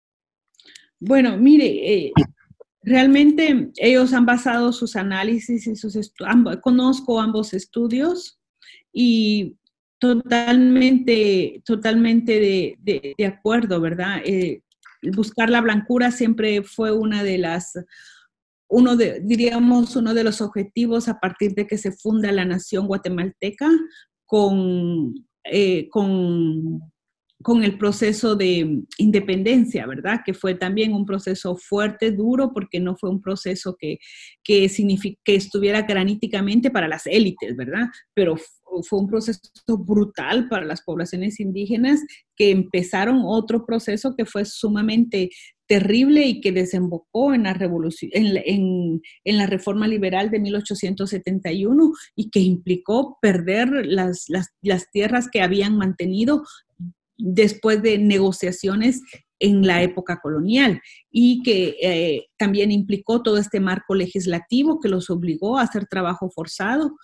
Bueno, mire, eh, realmente ellos han basado sus análisis y sus estudios, conozco ambos estudios y totalmente, totalmente de, de, de acuerdo, ¿verdad? Eh, buscar la blancura siempre fue una de las, uno de, diríamos, uno de los objetivos a partir de que se funda la nación guatemalteca con... Eh, con, con el proceso de independencia, ¿verdad? Que fue también un proceso fuerte, duro, porque no fue un proceso que, que, que estuviera graníticamente para las élites, ¿verdad? Pero fue un proceso brutal para las poblaciones indígenas que empezaron otro proceso que fue sumamente terrible y que desembocó en la revolución, en, en, en la reforma liberal de mil ochocientos setenta y uno y que implicó perder las, las, las tierras que habían mantenido después de negociaciones en la época colonial y que eh, también implicó todo este marco legislativo que los obligó a hacer trabajo forzado,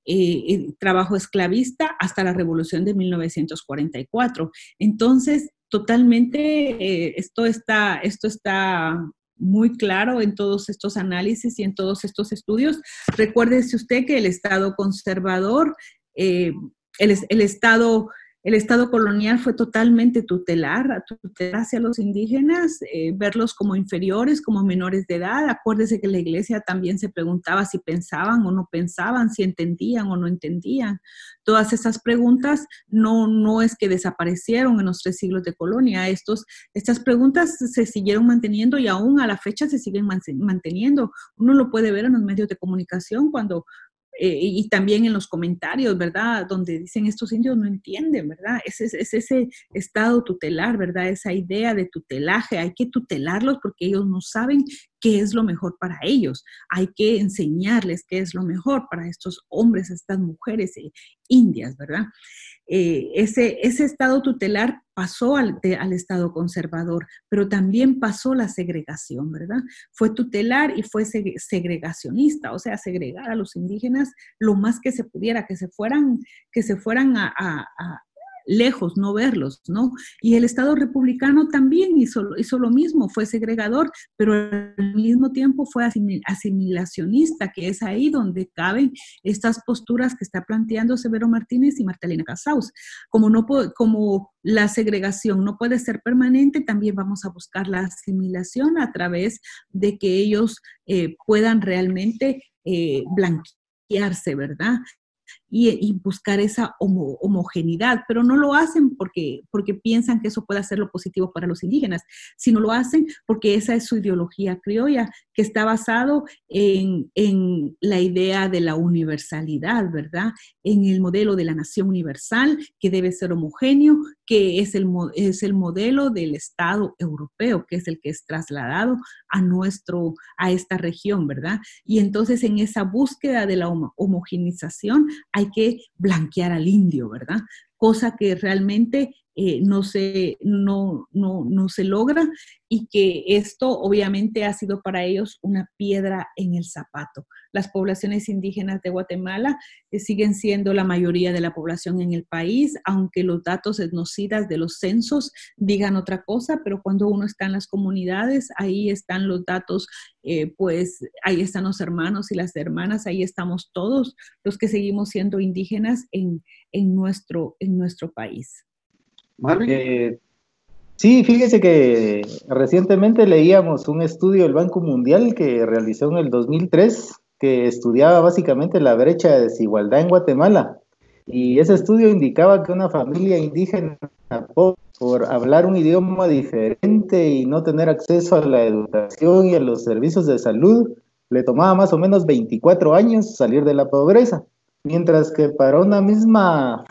eh, trabajo esclavista hasta la revolución de mil novecientos cuarenta y cuatro. Entonces, totalmente eh, esto está, esto está muy claro en todos estos análisis y en todos estos estudios. Recuérdese usted que el Estado conservador, eh, el, el Estado... El Estado colonial fue totalmente tutelar, tutelar hacia los indígenas, eh, verlos como inferiores, como menores de edad. Acuérdese que la iglesia también se preguntaba si pensaban o no pensaban, si entendían o no entendían. Todas esas preguntas no, no es que desaparecieron en los tres siglos de colonia. Estos, estas preguntas se siguieron manteniendo y aún a la fecha se siguen manteniendo. Uno lo puede ver en los medios de comunicación cuando... Eh, y también en los comentarios, ¿verdad? Donde dicen estos indios no entienden, ¿verdad? Es, es, es ese estado tutelar, ¿verdad? Esa idea de tutelaje, hay que tutelarlos porque ellos no saben qué es lo mejor para ellos. Hay que enseñarles qué es lo mejor para estos hombres, estas mujeres eh, indias, ¿verdad? Eh, ese, ese estado tutelar pasó al, de, al estado conservador, pero también pasó la segregación, ¿verdad? Fue tutelar y fue segregacionista, o sea, segregar a los indígenas lo más que se pudiera, que se fueran, que se fueran a, a, a lejos, no verlos, ¿no? Y el Estado republicano también hizo, hizo lo mismo, fue segregador, pero al mismo tiempo fue asimilacionista, que es ahí donde caben estas posturas que está planteando Severo Martínez y Martelena Cassaus. Como, no, como la segregación no puede ser permanente, también vamos a buscar la asimilación a través de que ellos eh, puedan realmente eh, blanquearse, ¿verdad? Y, y buscar esa homo, homogeneidad, pero no lo hacen porque, porque piensan que eso puede ser lo positivo para los indígenas, sino lo hacen porque esa es su ideología criolla, que está basado en, en la idea de la universalidad, ¿verdad? En el modelo de la nación universal, que debe ser homogéneo, que es el, es el modelo del Estado europeo, que es el que es trasladado a, nuestro, a esta región, ¿verdad? Y entonces en esa búsqueda de la homogenización hay que blanquear al indio, ¿verdad? Cosa que realmente eh, no, se, no, no, no se logra y que esto obviamente ha sido para ellos una piedra en el zapato. Las poblaciones indígenas de Guatemala eh, siguen siendo la mayoría de la población en el país, aunque los datos etnocidas de los censos digan otra cosa, pero cuando uno está en las comunidades, ahí están los datos, eh, pues ahí están los hermanos y las hermanas, ahí estamos todos los que seguimos siendo indígenas en, en, nuestro, en nuestro país. Marvin. Eh, sí, fíjese que recientemente leíamos un estudio del Banco Mundial que realizó en el dos mil tres, que estudiaba básicamente la brecha de desigualdad en Guatemala. Y ese estudio indicaba que una familia indígena, por, por hablar un idioma diferente y no tener acceso a la educación y a los servicios de salud, le tomaba más o menos veinticuatro años salir de la pobreza. Mientras que para una misma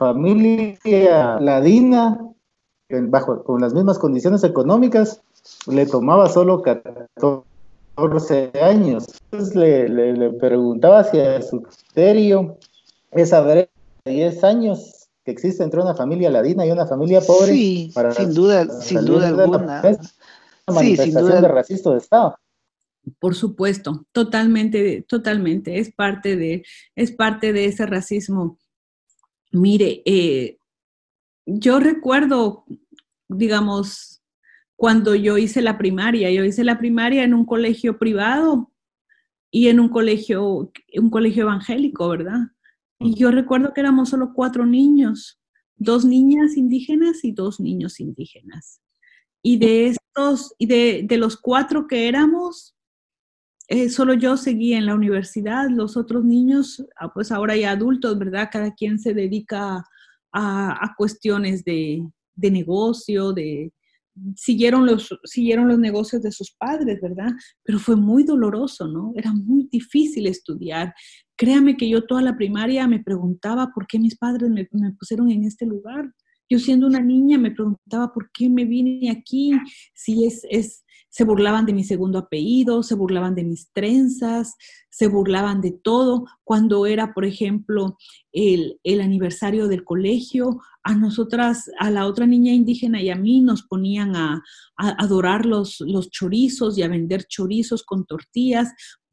familia ladina, bajo con las mismas condiciones económicas, le tomaba solo catorce años. Entonces le, le, le preguntaba si a su criterio esa brecha de diez años que existe entre una familia ladina y una familia pobre, sí, para sin duda, sin duda alguna, una manifestación sí, sin duda de racista de Estado. Por supuesto, totalmente, totalmente, es parte de, es parte de ese racismo. Mire, eh, yo recuerdo, digamos, cuando yo hice la primaria, yo hice la primaria en un colegio privado y en un colegio, un colegio evangélico, ¿verdad? Y yo recuerdo que éramos solo cuatro niños, dos niñas indígenas y dos niños indígenas. Y de estos, y de, de los cuatro que éramos, Eh, solo yo seguía en la universidad, los otros niños, pues ahora ya adultos, ¿verdad? Cada quien se dedica a, a cuestiones de, de negocio, de, siguieron, los, siguieron los negocios de sus padres, ¿verdad? Pero fue muy doloroso, ¿no? Era muy difícil estudiar. Créame que yo toda la primaria me preguntaba por qué mis padres me, me pusieron en este lugar. Yo siendo una niña me preguntaba por qué me vine aquí, si es, es, se burlaban de mi segundo apellido, se burlaban de mis trenzas, se burlaban de todo. Cuando era, por ejemplo, el, el aniversario del colegio, a nosotras, a la otra niña indígena y a mí nos ponían a, a adorar los, los chorizos y a vender chorizos con tortillas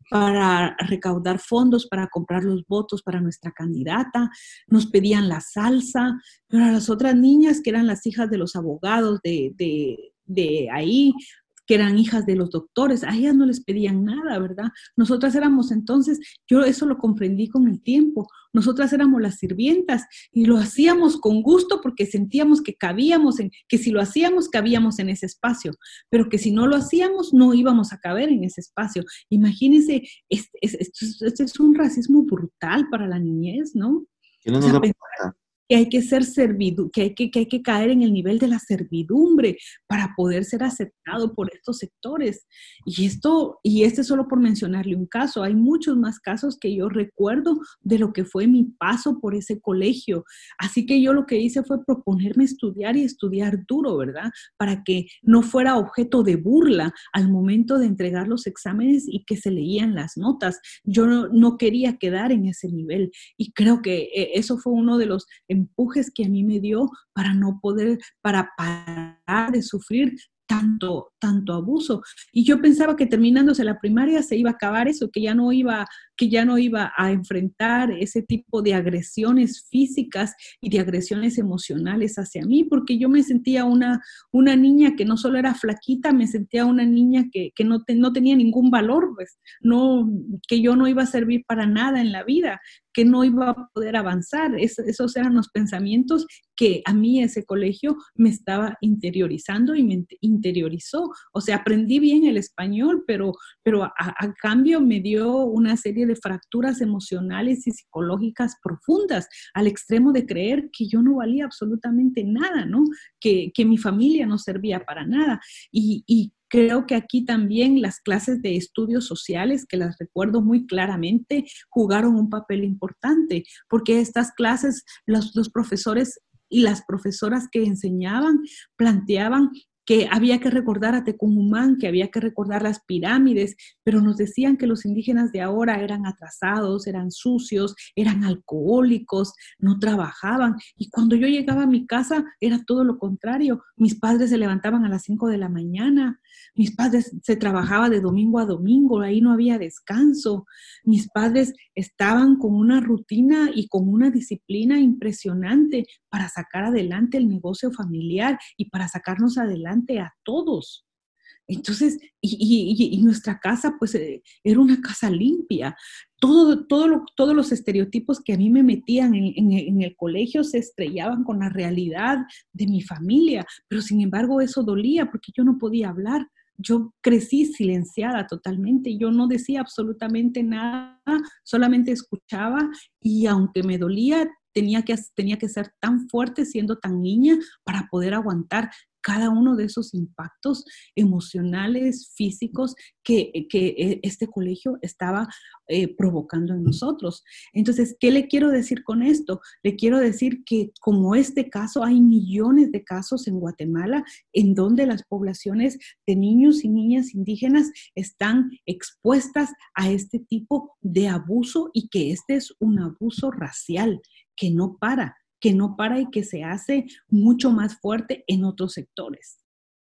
para recaudar fondos, para comprar los votos para nuestra candidata, nos pedían la salsa, pero a las otras niñas que eran las hijas de los abogados de, de, de ahí, que eran hijas de los doctores, a ellas no les pedían nada, ¿verdad? Nosotras éramos entonces, yo eso lo comprendí con el tiempo, nosotras éramos las sirvientas y lo hacíamos con gusto porque sentíamos que cabíamos, en, que si lo hacíamos, cabíamos en ese espacio, pero que si no lo hacíamos, no íbamos a caber en ese espacio. Imagínense, esto es, es, es, es un racismo brutal para la niñez, ¿no? Que no nos o sea, da pensar, cuenta. que hay que ser servidu, que hay que, que hay que caer en el nivel de la servidumbre para poder ser aceptado por estos sectores. Y esto, y este solo por mencionarle un caso, hay muchos más casos que yo recuerdo de lo que fue mi paso por ese colegio. Así que yo lo que hice fue proponerme estudiar y estudiar duro, ¿verdad? Para que no fuera objeto de burla al momento de entregar los exámenes y que se leían las notas. Yo no, no quería quedar en ese nivel y creo que eso fue uno de los empujes que a mí me dio para no poder, para parar de sufrir tanto, tanto abuso. Y yo pensaba que terminándose la primaria se iba a acabar eso, que ya no iba, que ya no iba a enfrentar ese tipo de agresiones físicas y de agresiones emocionales hacia mí, porque yo me sentía una, una niña que no solo era flaquita, me sentía una niña que, que no, te, no tenía ningún valor, pues, no, que yo no iba a servir para nada en la vida, que no iba a poder avanzar. Es, esos eran los pensamientos que a mí ese colegio me estaba interiorizando y me interiorizó. O sea, aprendí bien el español, pero, pero a, a cambio me dio una serie de fracturas emocionales y psicológicas profundas, al extremo de creer que yo no valía absolutamente nada, ¿no? Que, que mi familia no servía para nada. Y, y creo que aquí también las clases de estudios sociales, que las recuerdo muy claramente, jugaron un papel importante, porque estas clases, los, los profesores y las profesoras que enseñaban planteaban que había que recordar a Tecumumán, que había que recordar las pirámides, pero nos decían que los indígenas de ahora eran atrasados, eran sucios, eran alcohólicos, no trabajaban. Y cuando yo llegaba a mi casa era todo lo contrario. Mis padres se levantaban a las cinco de la mañana, mis padres se trabajaba de domingo a domingo, ahí no había descanso. Mis padres estaban con una rutina y con una disciplina impresionante para sacar adelante el negocio familiar y para sacarnos adelante a todos. Entonces, y, y, y nuestra casa, pues, eh, era una casa limpia. Todo, todo lo, todos los estereotipos que a mí me metían en, en, en el colegio se estrellaban con la realidad de mi familia, pero sin embargo eso dolía porque yo no podía hablar. Yo crecí silenciada totalmente, yo no decía absolutamente nada, solamente escuchaba y aunque me dolía, tenía que, tenía que ser tan fuerte siendo tan niña para poder aguantar cada uno de esos impactos emocionales, físicos que, que este colegio estaba eh, provocando en nosotros. Entonces, ¿qué le quiero decir con esto? Le quiero decir que como este caso, hay millones de casos en Guatemala en donde las poblaciones de niños y niñas indígenas están expuestas a este tipo de abuso y que este es un abuso racial que no para. que no para y que se hace mucho más fuerte en otros sectores.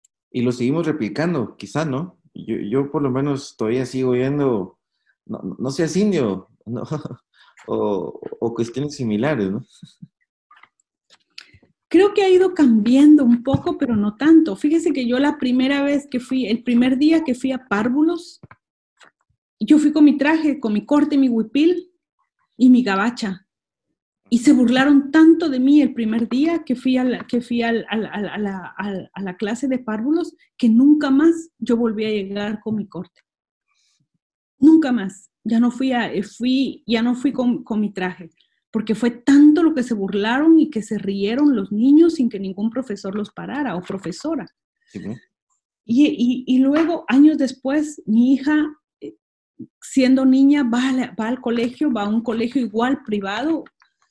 Y lo seguimos replicando, quizá, ¿no? Yo, yo por lo menos todavía sigo oyendo, no, no seas indio, ¿no? o, o cuestiones similares, ¿no? Creo que ha ido cambiando un poco, pero no tanto. Fíjese que yo la primera vez que fui, el primer día que fui a Párvulos, yo fui con mi traje, con mi corte, mi huipil y mi gabacha. Y se burlaron tanto de mí el primer día que fui a la, que fui al, al, al, a, la, a, a la clase de párvulos, que nunca más yo volví a llegar con mi corte. Nunca más. Ya no fui, a, fui, ya no fui con, con mi traje. porque fue tanto lo que se burlaron y que se rieron los niños sin que ningún profesor los parara o profesora. Sí, ¿no? Y, y, y luego, años después, mi hija, siendo niña, va, a, va al colegio, va a un colegio igual privado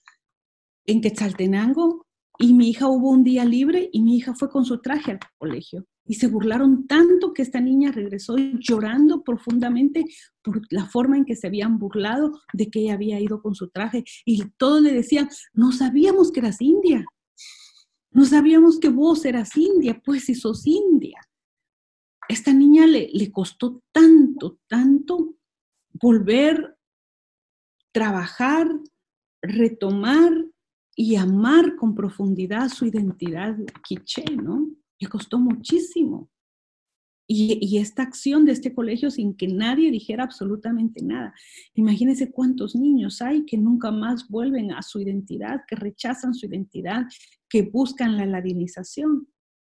en Quetzaltenango, y mi hija hubo un día libre y mi hija fue con su traje al colegio. Y se burlaron tanto que esta niña regresó llorando profundamente por la forma en que se habían burlado de que ella había ido con su traje. Y todos le decían, no sabíamos que eras india. No sabíamos que vos eras india, pues si sos india. Esta niña le, le costó tanto, tanto volver, trabajar, retomar y amar con profundidad su identidad quiché, ¿no? Le costó muchísimo. Y, y esta acción de este colegio sin que nadie dijera absolutamente nada. Imagínense cuántos niños hay que nunca más vuelven a su identidad, que rechazan su identidad, que buscan la ladinización.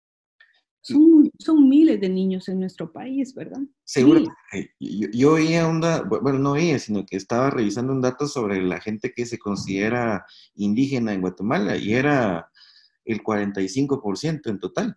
Son, son miles de niños en nuestro país, ¿verdad? Seguro. Sí. Yo, yo oía un dato, bueno, no oía, sino que estaba revisando un dato sobre la gente que se considera indígena en Guatemala y era el cuarenta y cinco por ciento en total.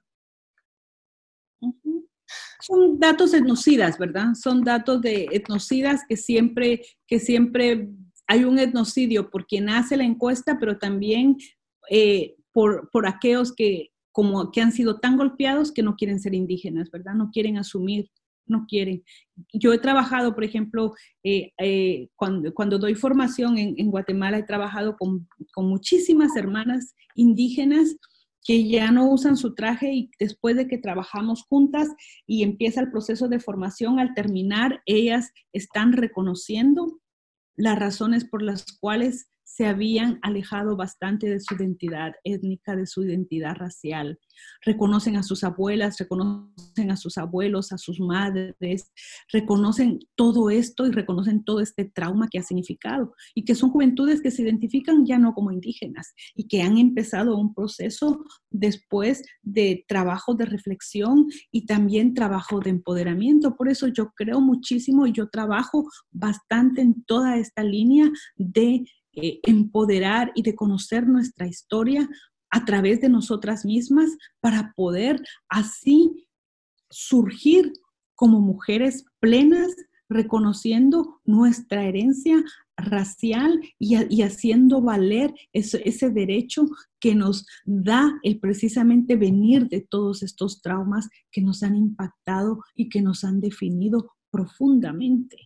Uh-huh. Son datos etnocidas, ¿verdad? Son datos de etnocidas que siempre, que siempre hay un etnocidio por quien hace la encuesta, pero también eh, por, por aquellos que, como, que han sido tan golpeados que no quieren ser indígenas, ¿verdad? No quieren asumir, no quieren. Yo he trabajado, por ejemplo, eh, eh, cuando, cuando doy formación en, en Guatemala, he trabajado con, con muchísimas hermanas indígenas que ya no usan su traje y después de que trabajamos juntas y empieza el proceso de formación, al terminar, ellas están reconociendo las razones por las cuales se habían alejado bastante de su identidad étnica, de su identidad racial. Reconocen a sus abuelas, reconocen a sus abuelos, a sus madres, reconocen todo esto y reconocen todo este trauma que ha significado y que son juventudes que se identifican ya no como indígenas y que han empezado un proceso después de trabajo de reflexión y también trabajo de empoderamiento. Por eso yo creo muchísimo y yo trabajo bastante en toda esta línea de Eh, empoderar y de conocer nuestra historia a través de nosotras mismas para poder así surgir como mujeres plenas, reconociendo nuestra herencia racial y, y haciendo valer ese, ese derecho que nos da el precisamente venir de todos estos traumas que nos han impactado y que nos han definido profundamente.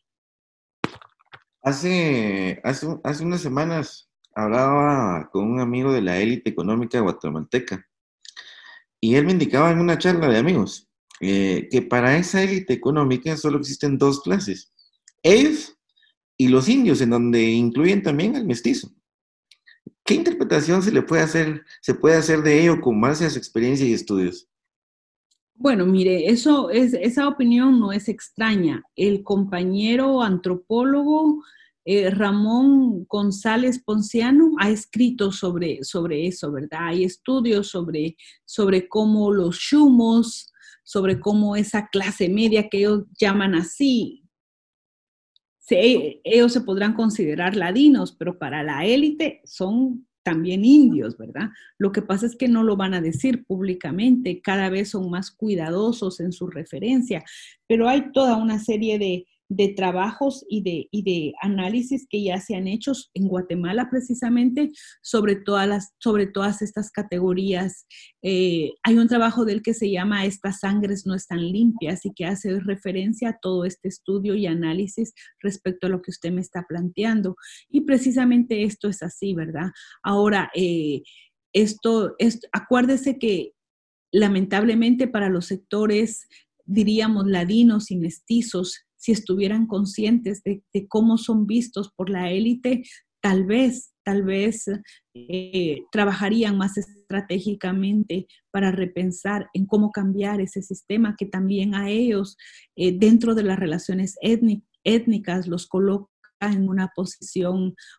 Hace, hace, hace unas semanas hablaba con un amigo de la élite económica guatemalteca y él me indicaba en una charla de amigos eh, que para esa élite económica solo existen dos clases, ellos y los indios, en donde incluyen también al mestizo. ¿Qué interpretación se le puede hacer, se puede hacer de ello con base a su experiencia y estudios? Bueno, mire, eso es, esa opinión no es extraña. El compañero antropólogo eh, Ramón González Ponciano ha escrito sobre, sobre eso, ¿verdad? Hay estudios sobre, sobre cómo los shumos, sobre cómo esa clase media que ellos llaman así, se, ellos se podrán considerar ladinos, pero para la élite son también indios, ¿verdad? Lo que pasa es que no lo van a decir públicamente, cada vez son más cuidadosos en su referencia, pero hay toda una serie de, de trabajos y de, y de análisis que ya se han hecho en Guatemala precisamente sobre todas, las, sobre todas estas categorías. Eh, hay un trabajo del que se llama Estas sangres no están limpias y que hace referencia a todo este estudio y análisis respecto a lo que usted me está planteando. Y precisamente esto es así, ¿verdad? Ahora, eh, esto, esto, acuérdese que lamentablemente para los sectores, diríamos, ladinos y mestizos, si estuvieran conscientes de, de cómo son vistos por la élite, tal vez, tal vez eh, trabajarían más estratégicamente para repensar en cómo cambiar ese sistema que también a ellos, eh, dentro de las relaciones étnicas, étnicas los coloca en una posición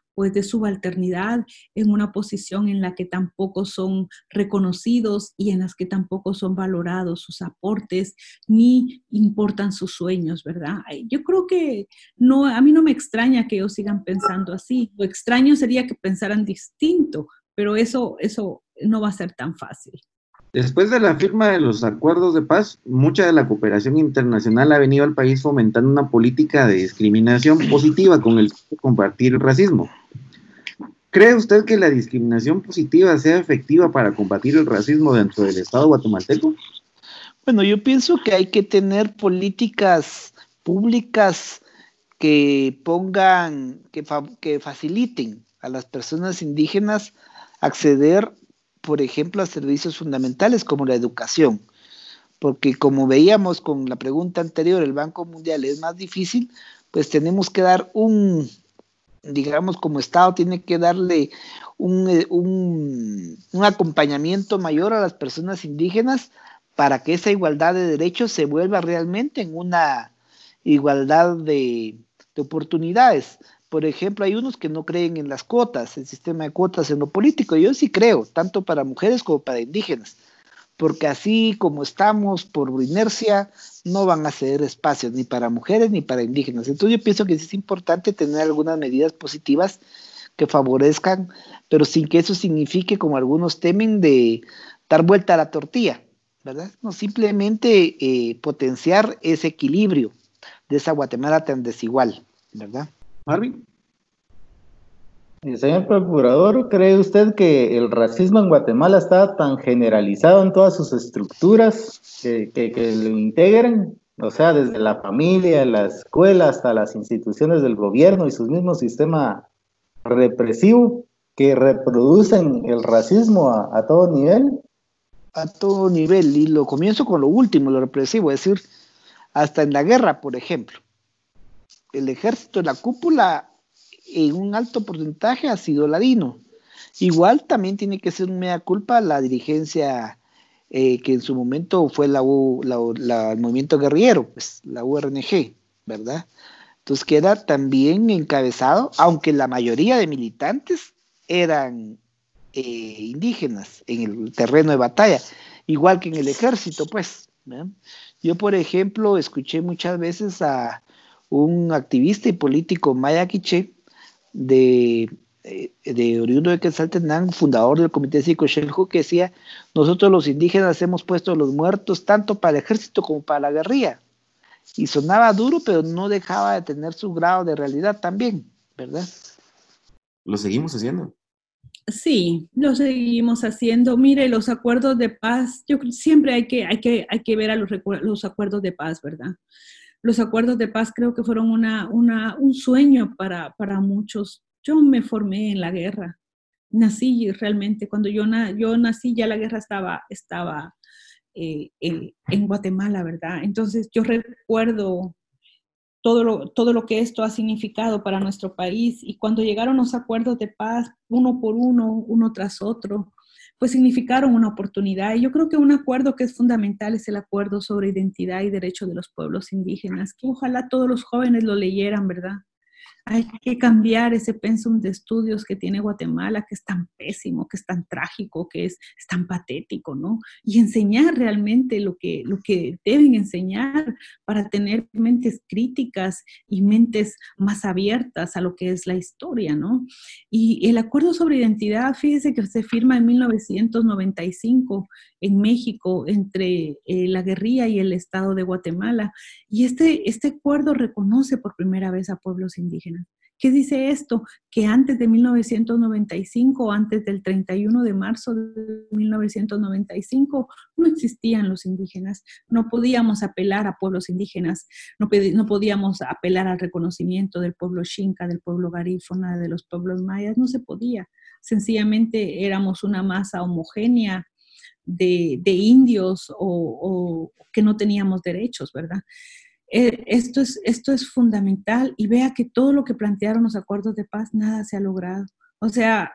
pues de subalternidad, en una posición en la que tampoco son reconocidos y en las que tampoco son valorados sus aportes, ni importan sus sueños, ¿verdad? Yo creo que no, a mí no me extraña que ellos sigan pensando así. Lo extraño sería que pensaran distinto, pero eso, eso no va a ser tan fácil. Después de la firma de los acuerdos de paz, mucha de la cooperación internacional ha venido al país fomentando una política de discriminación positiva con el fin de combatir el racismo. ¿Cree usted que la discriminación positiva sea efectiva para combatir el racismo dentro del Estado guatemalteco? Bueno, yo pienso que hay que tener políticas públicas que pongan, que, fa que faciliten a las personas indígenas acceder, por ejemplo, a servicios fundamentales como la educación, porque como veíamos con la pregunta anterior, el Banco Mundial es más difícil, pues tenemos que dar un, digamos, como Estado tiene que darle un, un, un acompañamiento mayor a las personas indígenas para que esa igualdad de derechos se vuelva realmente en una igualdad de, de oportunidades. Por ejemplo, hay unos que no creen en las cuotas, el sistema de cuotas en lo político. Yo sí creo, tanto para mujeres como para indígenas, porque así como estamos por inercia, no van a ceder espacios ni para mujeres ni para indígenas. Entonces yo pienso que sí es importante tener algunas medidas positivas que favorezcan, pero sin que eso signifique, como algunos temen, de dar vuelta a la tortilla, ¿verdad? No, simplemente eh, potenciar ese equilibrio de esa Guatemala tan desigual, ¿verdad? Marvin. Señor Procurador, ¿cree usted que el racismo en Guatemala está tan generalizado en todas sus estructuras que, que, que lo integren? O sea, desde la familia, la escuela, hasta las instituciones del gobierno y su mismo sistema represivo, que reproducen el racismo a, a todo nivel. A todo nivel, y lo comienzo con lo último, lo represivo, es decir, hasta en la guerra, por ejemplo. El ejército, la cúpula, en un alto porcentaje ha sido ladino. Igual también tiene que ser un mea culpa la dirigencia eh, que en su momento fue la, U, la, la, el movimiento guerrillero, pues, la U R N G, ¿verdad? Entonces queda también encabezado, aunque la mayoría de militantes eran eh, indígenas en el terreno de batalla, igual que en el ejército, pues, ¿verdad? Yo, por ejemplo, escuché muchas veces a un activista y político maya quiché de, de oriundo de Quetzaltenango, fundador del Comité Cívico Xeljo, que decía: nosotros los indígenas hemos puesto a los muertos tanto para el ejército como para la guerrilla. Y sonaba duro, pero no dejaba de tener su grado de realidad también, ¿verdad? Lo seguimos haciendo. Sí, lo seguimos haciendo. Mire, los acuerdos de paz, yo siempre hay que, hay que, hay que ver a los, los acuerdos de paz, ¿verdad? Los acuerdos de paz creo que fueron una, una, un sueño para, para muchos. Yo me formé en la guerra, nací realmente, cuando yo, na, yo nací ya la guerra estaba, estaba eh, en, en Guatemala, ¿verdad? Entonces yo recuerdo todo lo, todo lo que esto ha significado para nuestro país, y cuando llegaron los acuerdos de paz, uno por uno, uno tras otro, pues significaron una oportunidad. Y yo creo que un acuerdo que es fundamental es el acuerdo sobre identidad y derechos de los pueblos indígenas, que ojalá todos los jóvenes lo leyeran, ¿verdad? Hay que cambiar ese pensum de estudios que tiene Guatemala, que es tan pésimo, que es tan trágico, que es, es tan patético, ¿no? Y enseñar realmente lo que, lo que deben enseñar para tener mentes críticas y mentes más abiertas a lo que es la historia, ¿no? Y el acuerdo sobre identidad, fíjese que se firma en mil novecientos noventa y cinco en México entre eh, la guerrilla y el Estado de Guatemala. Y este, este acuerdo reconoce por primera vez a pueblos indígenas. ¿Qué dice esto? Que antes de mil novecientos noventa y cinco, antes del treinta y uno de marzo de mil novecientos noventa y cinco, no existían los indígenas. No podíamos apelar a pueblos indígenas, no, no podíamos apelar al reconocimiento del pueblo xinca, del pueblo garífuna, de los pueblos mayas, no se podía. Sencillamente éramos una masa homogénea de, de indios o, o que no teníamos derechos, ¿verdad? Eh, esto, es, esto es fundamental, y vea que todo lo que plantearon los acuerdos de paz, nada se ha logrado. O sea,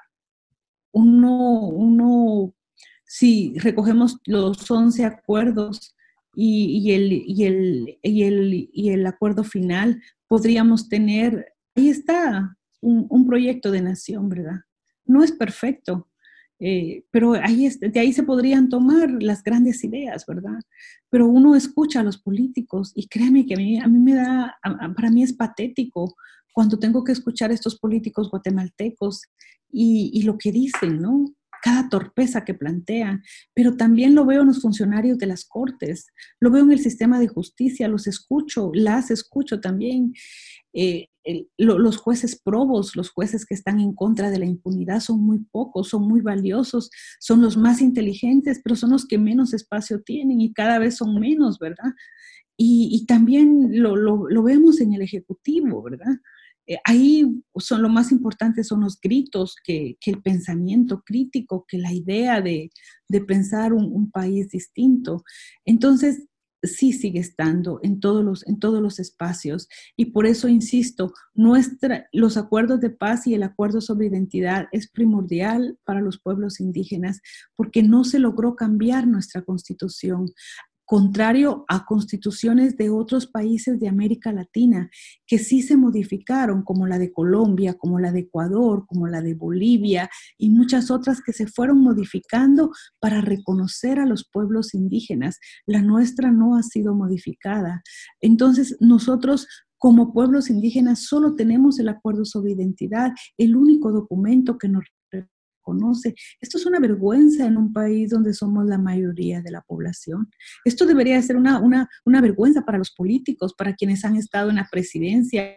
uno, uno si recogemos los once acuerdos y, y, el, y, el, y, el, y el acuerdo final, podríamos tener, ahí está, un, un proyecto de nación, ¿verdad? No es perfecto, eh, pero ahí es, de ahí se podrían tomar las grandes ideas, ¿verdad? Pero uno escucha a los políticos y créeme que a mí, a mí me da, a, para mí es patético cuando tengo que escuchar a estos políticos guatemaltecos y, y lo que dicen, ¿no? Cada torpeza que plantean, pero también lo veo en los funcionarios de las cortes, lo veo en el sistema de justicia, los escucho, las escucho también. Eh, el, lo, los jueces probos, los jueces que están en contra de la impunidad son muy pocos, son muy valiosos, son los más inteligentes, pero son los que menos espacio tienen y cada vez son menos, ¿verdad? Y, y también lo, lo, lo vemos en el Ejecutivo, ¿verdad? Eh, ahí son lo más importante son los gritos, que, que el pensamiento crítico, que la idea de, de pensar un, un país distinto. Entonces, sí sigue estando en todos los, en todos los espacios. Y por eso insisto, nuestra, los acuerdos de paz y el acuerdo sobre identidad es primordial para los pueblos indígenas porque no se logró cambiar nuestra constitución. Contrario a constituciones de otros países de América Latina que sí se modificaron, como la de Colombia, como la de Ecuador, como la de Bolivia y muchas otras que se fueron modificando para reconocer a los pueblos indígenas. La nuestra no ha sido modificada. Entonces, nosotros como pueblos indígenas solo tenemos el acuerdo sobre identidad, el único documento que nos conoce. Esto es una vergüenza en un país donde somos la mayoría de la población. Esto debería ser una, una, una vergüenza para los políticos, para quienes han estado en la presidencia,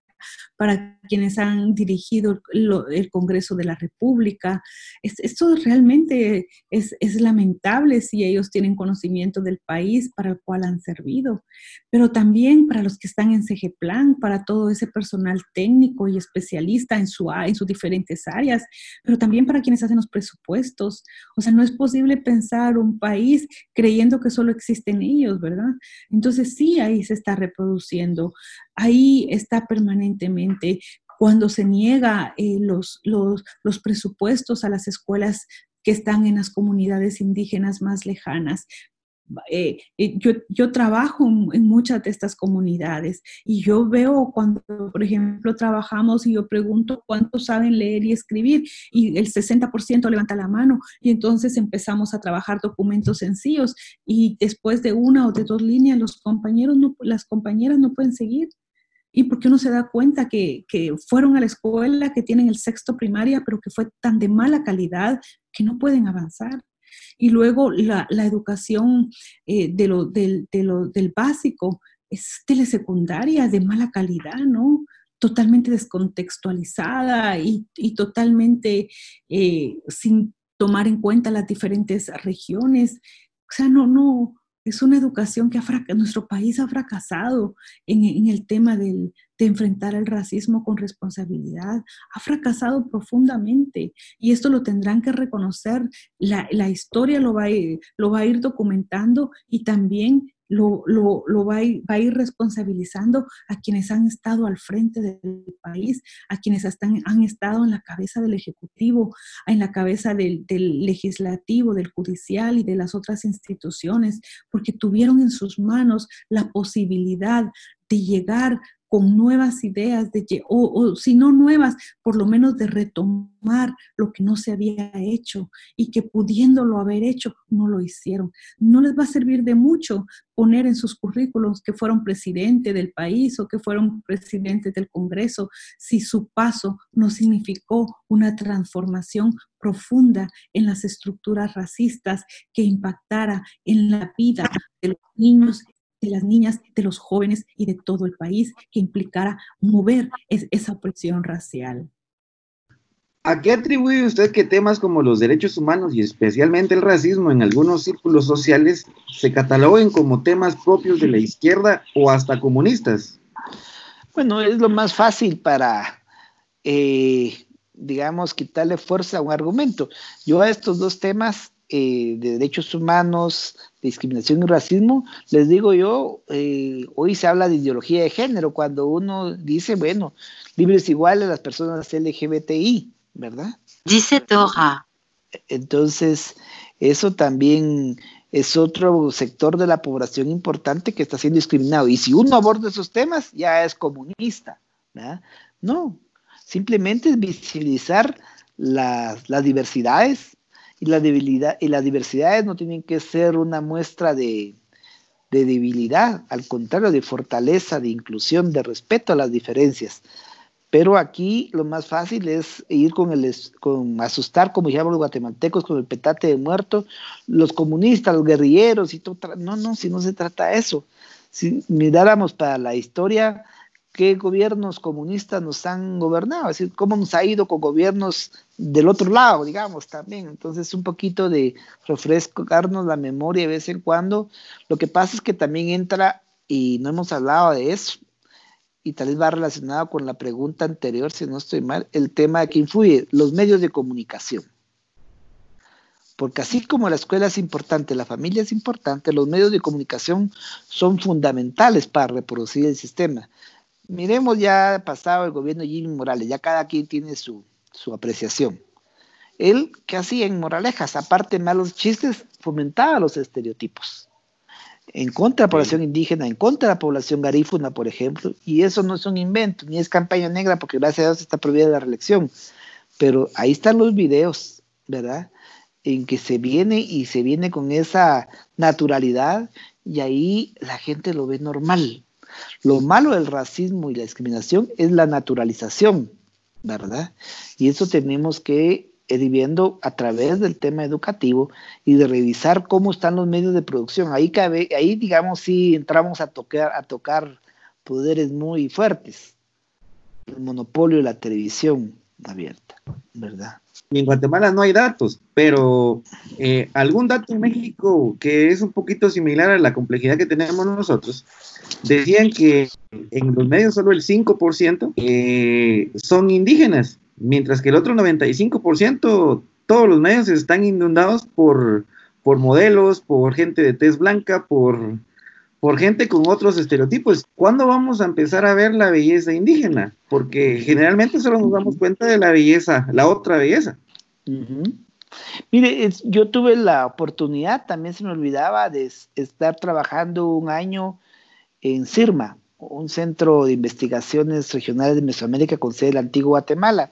para quienes han dirigido lo, el Congreso de la República. Es, esto realmente es, es lamentable si ellos tienen conocimiento del país para el cual han servido, pero también para los que están en CEGEPLAN, para todo ese personal técnico y especialista en, su, en sus diferentes áreas, pero también para quienes hacen los presupuestos. O sea, no es posible pensar un país creyendo que solo existen ellos, ¿verdad? Entonces sí, ahí se está reproduciendo, ahí está permanentemente. Cuando se niega eh, los, los, los presupuestos a las escuelas que están en las comunidades indígenas más lejanas. Eh, eh, yo, yo trabajo en muchas de estas comunidades y yo veo cuando, por ejemplo, trabajamos y yo pregunto cuántos saben leer y escribir y el sesenta por ciento levanta la mano y entonces empezamos a trabajar documentos sencillos y después de una o de dos líneas los compañeros no, las compañeras no pueden seguir. Y porque uno se da cuenta que, que fueron a la escuela, que tienen el sexto primaria, pero que fue tan de mala calidad que no pueden avanzar. Y luego la, la educación eh, de lo, del, de lo, del básico es telesecundaria de mala calidad, ¿no? Totalmente descontextualizada y, y totalmente eh, sin tomar en cuenta las diferentes regiones. O sea, no, no... Es una educación que ha frac- nuestro país ha fracasado en, en el tema del, de enfrentar el racismo con responsabilidad. Ha fracasado profundamente y esto lo tendrán que reconocer. La, la historia lo va, a ir, lo va a ir documentando y también lo, lo, lo va, a ir, va a ir responsabilizando a quienes han estado al frente del país, a quienes están, han estado en la cabeza del Ejecutivo, en la cabeza del, del Legislativo, del Judicial y de las otras instituciones, porque tuvieron en sus manos la posibilidad de llegar con nuevas ideas, de, o, o si no nuevas, por lo menos de retomar lo que no se había hecho y que pudiéndolo haber hecho, no lo hicieron. No les va a servir de mucho poner en sus currículos que fueron presidente del país o que fueron presidentes del Congreso si su paso no significó una transformación profunda en las estructuras racistas que impactara en la vida de los niños, de las niñas, de los jóvenes y de todo el país, que implicara mover es, esa opresión racial. ¿A qué atribuye usted que temas como los derechos humanos y especialmente el racismo en algunos círculos sociales se cataloguen como temas propios de la izquierda o hasta comunistas? Bueno, es lo más fácil para, eh, digamos, quitarle fuerza a un argumento. Yo a estos dos temas eh, de derechos humanos, de discriminación y racismo, les digo yo, eh, hoy se habla de ideología de género, cuando uno dice, bueno, libres iguales a las personas L G B T I, ¿verdad? Dice Dora. Entonces, eso también es otro sector de la población importante que está siendo discriminado. Y si uno aborda esos temas, ya es comunista, ¿verdad? No, simplemente es visibilizar las, las diversidades, y, la debilidad, y las diversidades no tienen que ser una muestra de, de debilidad, al contrario, de fortaleza, de inclusión, de respeto a las diferencias. Pero aquí lo más fácil es ir con el con asustar, como llaman los guatemaltecos, con el petate de muerto, los comunistas, los guerrilleros y todo. No, no, si no se trata de eso. Si miráramos para la historia, qué gobiernos comunistas nos han gobernado, es decir, cómo nos ha ido con gobiernos del otro lado, digamos, también. Entonces, un poquito de refrescarnos la memoria de vez en cuando. Lo que pasa es que también entra, y no hemos hablado de eso, y tal vez va relacionado con la pregunta anterior, si no estoy mal, el tema que influye, los medios de comunicación. Porque así como la escuela es importante, la familia es importante, los medios de comunicación son fundamentales para reproducir el sistema. Miremos ya pasado el gobierno de Jimmy Morales, ya cada quien tiene su, su apreciación. Él, ¿qué hacía en moralejas? Aparte de malos chistes, fomentaba los estereotipos. En contra de la población indígena, en contra de la población garífuna, por ejemplo, y eso no es un invento, ni es campaña negra, porque gracias a Dios está prohibida la reelección, pero ahí están los videos, ¿verdad?, en que se viene y se viene con esa naturalidad, y ahí la gente lo ve normal. Lo malo del racismo y la discriminación es la naturalización, ¿verdad?, y eso tenemos que ir viendo a través del tema educativo y de revisar cómo están los medios de producción. Ahí, cabe, ahí digamos, sí entramos a tocar, a tocar poderes muy fuertes. El monopolio de la televisión abierta, ¿verdad? Y en Guatemala no hay datos, pero eh, algún dato en México que es un poquito similar a la complejidad que tenemos nosotros, decían que en los medios solo el cinco por ciento eh, son indígenas, mientras que el otro noventa y cinco por ciento, todos los medios están inundados por, por modelos, por gente de tez blanca, por, por gente con otros estereotipos. ¿Cuándo vamos a empezar a ver la belleza indígena? Porque generalmente solo nos damos cuenta de la belleza, la otra belleza. Uh-huh. Mire, es, yo tuve la oportunidad, también se me olvidaba, de estar trabajando un año en CIRMA, un centro de investigaciones regionales de Mesoamérica con sede en la antigua Guatemala,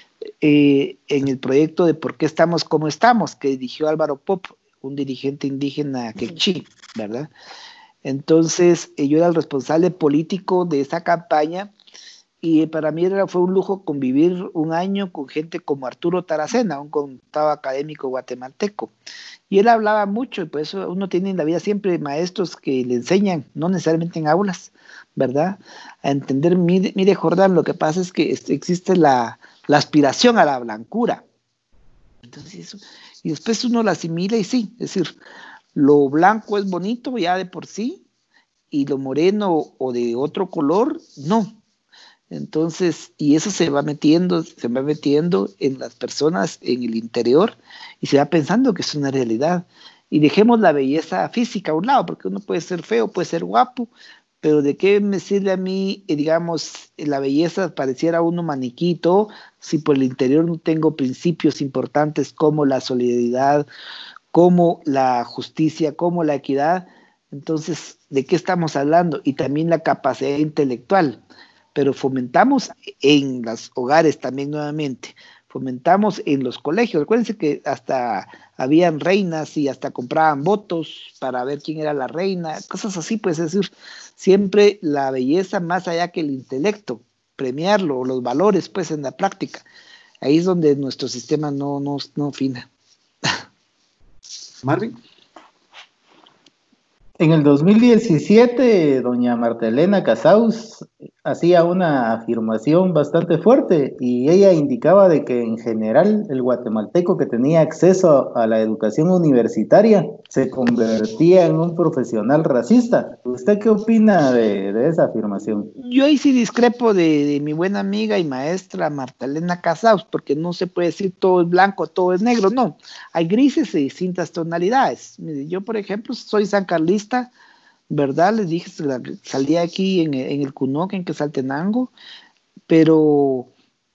eh, en el proyecto de ¿Por qué estamos como estamos?, que dirigió Álvaro Pop, un dirigente indígena quechí, ¿verdad? Entonces, eh, yo era el responsable político de esa campaña, y para mí era, fue un lujo convivir un año con gente como Arturo Taracena, un contado académico guatemalteco. Y él hablaba mucho, y por eso uno tiene en la vida siempre maestros que le enseñan, no necesariamente en aulas, ¿verdad?, a entender. Mire, mire Jordán, lo que pasa es que existe la, la aspiración a la blancura. Entonces eso, y después uno la asimila y sí, es decir, lo blanco es bonito ya de por sí, y lo moreno o de otro color, no. Entonces, y eso se va metiendo, se va metiendo en las personas en el interior, y se va pensando que es una realidad. Y dejemos la belleza física a un lado, porque uno puede ser feo, puede ser guapo, pero ¿de qué me sirve a mí, eh, digamos, la belleza pareciera uno maniquito, si por el interior no tengo principios importantes como la solidaridad, como la justicia, como la equidad? Entonces, ¿de qué estamos hablando? Y también la capacidad intelectual. Pero fomentamos en los hogares también nuevamente, fomentamos en los colegios. Recuérdense que hasta habían reinas y hasta compraban votos para ver quién era la reina, cosas así, pues, es decir, siempre la belleza más allá que el intelecto, premiarlo, los valores, pues, en la práctica. Ahí es donde nuestro sistema no, no, no afina. Marvin. En el dos mil diecisiete, doña Marta Elena Casaus hacía una afirmación bastante fuerte, y ella indicaba de que en general el guatemalteco que tenía acceso a la educación universitaria se convertía en un profesional racista. ¿Usted qué opina de, de esa afirmación? Yo ahí sí discrepo de, de mi buena amiga y maestra Marta Elena Casaus, porque no se puede decir todo es blanco, todo es negro, no. Hay grises de distintas tonalidades. Mire, yo, por ejemplo, soy sancarlista, ¿verdad? Les dije, salí aquí en, en el Cunoc, en Quetzaltenango, pero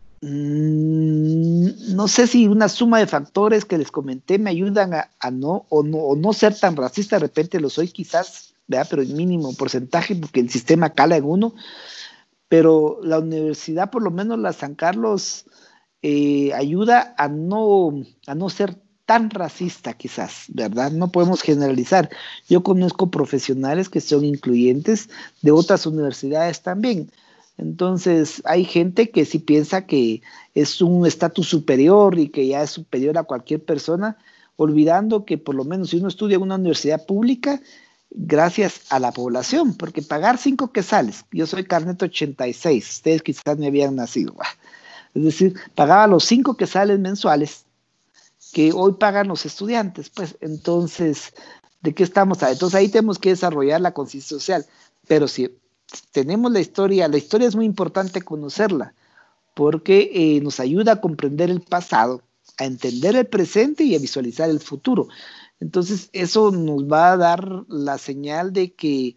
mmm, no sé si una suma de factores que les comenté me ayudan a, a no, o no, o no ser tan racista. De repente lo soy quizás, ¿verdad?, pero en mínimo porcentaje, porque el sistema cala en uno. pero la universidad, por lo menos la San Carlos, eh, ayuda a no, a no ser tan racista quizás, ¿verdad? No podemos generalizar. Yo conozco profesionales que son incluyentes de otras universidades también. Entonces, hay gente que sí piensa que es un estatus superior y que ya es superior a cualquier persona, olvidando que por lo menos si uno estudia en una universidad pública, gracias a la población, porque pagar cinco quetzales, yo soy carnet ochenta y seis, ustedes quizás me habían nacido, es decir, pagaba los cinco quetzales mensuales que hoy pagan los estudiantes, pues entonces, ¿de qué estamos? Entonces ahí tenemos que desarrollar la conciencia social, pero si tenemos la historia, la historia es muy importante conocerla, porque eh, nos ayuda a comprender el pasado, a entender el presente y a visualizar el futuro. Entonces eso nos va a dar la señal de que,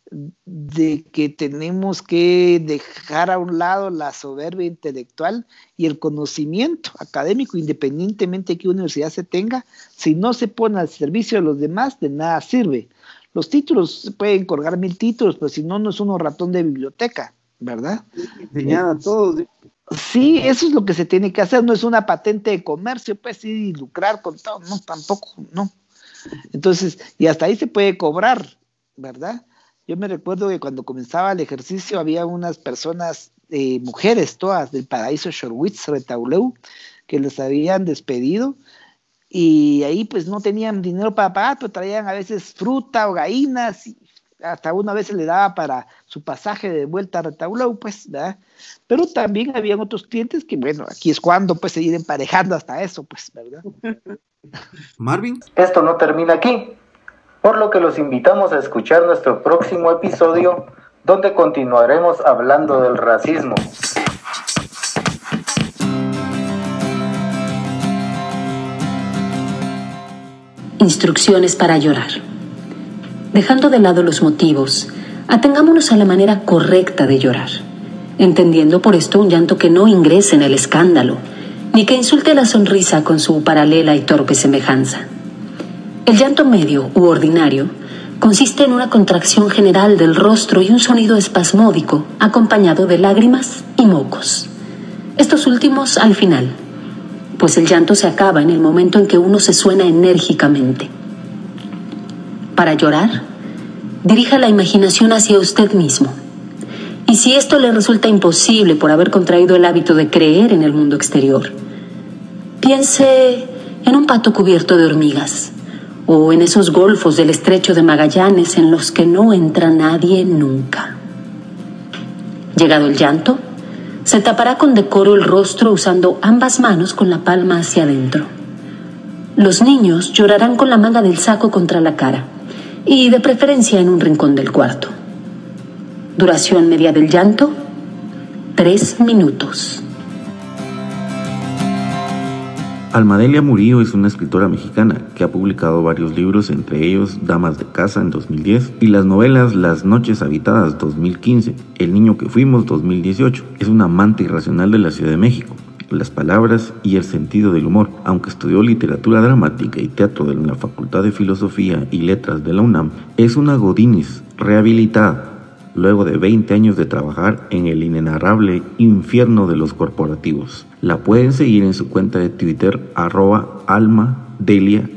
de que tenemos que dejar a un lado la soberbia intelectual y el conocimiento académico, independientemente de qué universidad se tenga. Si no se pone al servicio de los demás, de nada sirve. Los títulos, se pueden colgar mil títulos, pero si no, no es uno ratón de biblioteca, ¿verdad? Enseñada a todos. Sí, eso es lo que se tiene que hacer, no es una patente de comercio, pues sí, lucrar con todo, no, tampoco, no. Entonces, y hasta ahí se puede cobrar, ¿verdad? Yo me recuerdo que cuando comenzaba el ejercicio había unas personas, eh, mujeres todas del Paraíso Shorwitz, Retauleu, que les habían despedido y ahí pues no tenían dinero para pagar, pero traían a veces fruta o gallinas, y hasta una vez se le daba para su pasaje de vuelta a Retauleu, pues, ¿verdad? Pero también habían otros clientes que, bueno, aquí es cuando pues se ir emparejando hasta eso, pues, ¿verdad? Marvin. Esto no termina aquí, por lo que los invitamos a escuchar nuestro próximo episodio, donde continuaremos hablando del racismo. Instrucciones para llorar. Dejando de lado los motivos, atengámonos a la manera correcta de llorar, entendiendo por esto un llanto que no ingrese en el escándalo, ni que insulte la sonrisa con su paralela y torpe semejanza. El llanto medio u ordinario consiste en una contracción general del rostro y un sonido espasmódico acompañado de lágrimas y mocos. Estos últimos al final, pues el llanto se acaba en el momento en que uno se suena enérgicamente. Para llorar, dirija la imaginación hacia usted mismo. Y si esto le resulta imposible por haber contraído el hábito de creer en el mundo exterior, piense en un pato cubierto de hormigas, o en esos golfos del estrecho de Magallanes en los que no entra nadie nunca. Llegado el llanto, se tapará con decoro el rostro usando ambas manos con la palma hacia adentro. Los niños llorarán con la manga del saco contra la cara, y de preferencia en un rincón del cuarto. Duración media del llanto, tres minutos. Almadelia Murillo es una escritora mexicana que ha publicado varios libros, entre ellos Damas de Casa en dos mil diez y las novelas Las Noches Habitadas dos mil quince, El Niño que Fuimos dos mil dieciocho. Es una amante irracional de la Ciudad de México, las palabras y el sentido del humor. Aunque estudió literatura dramática y teatro en la Facultad de Filosofía y Letras de la UNAM, es una godínez rehabilitada luego de veinte años de trabajar en el inenarrable infierno de los corporativos. La pueden seguir en su cuenta de Twitter, arroba almadeliamc.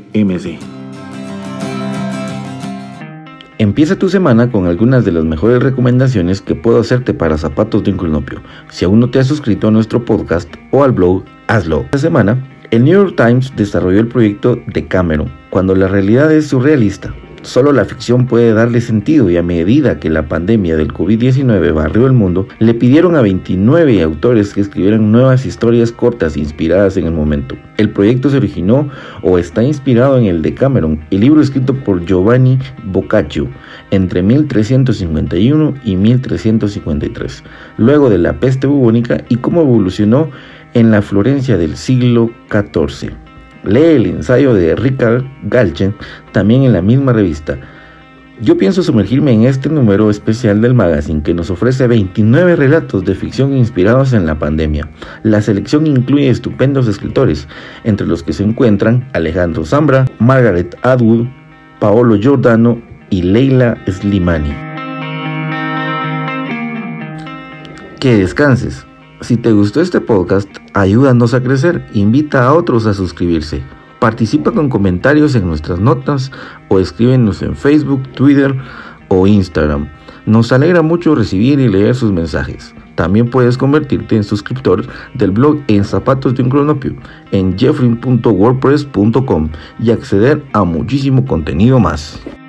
Empieza tu semana con algunas de las mejores recomendaciones que puedo hacerte para zapatos de un cronopio. Si aún no te has suscrito a nuestro podcast o al blog, hazlo. Esta semana, el New York Times desarrolló el proyecto Decameron, cuando la realidad es surrealista. Solo la ficción puede darle sentido, y a medida que la pandemia del covid diecinueve barrió el mundo, le pidieron a veintinueve autores que escribieran nuevas historias cortas inspiradas en el momento. El proyecto se originó o está inspirado en el Decameron, el libro escrito por Giovanni Boccaccio entre mil trescientos cincuenta y uno y mil trescientos cincuenta y tres, luego de la peste bubónica, y cómo evolucionó en la Florencia del siglo catorce. Lee el ensayo de Richard Galchen también en la misma revista. Yo pienso sumergirme en este número especial del magazine, que nos ofrece veintinueve relatos de ficción inspirados en la pandemia. La selección incluye estupendos escritores, entre los que se encuentran Alejandro Zambra, Margaret Atwood, Paolo Giordano y Leila Slimani. Que descanses. Si te gustó este podcast, ayúdanos a crecer. Invita a otros a suscribirse. Participa con comentarios en nuestras notas o escríbenos en Facebook, Twitter o Instagram. Nos alegra mucho recibir y leer sus mensajes. También puedes convertirte en suscriptor del blog En Zapatos de un Cronopio en jeffrey punto wordpress punto com y acceder a muchísimo contenido más.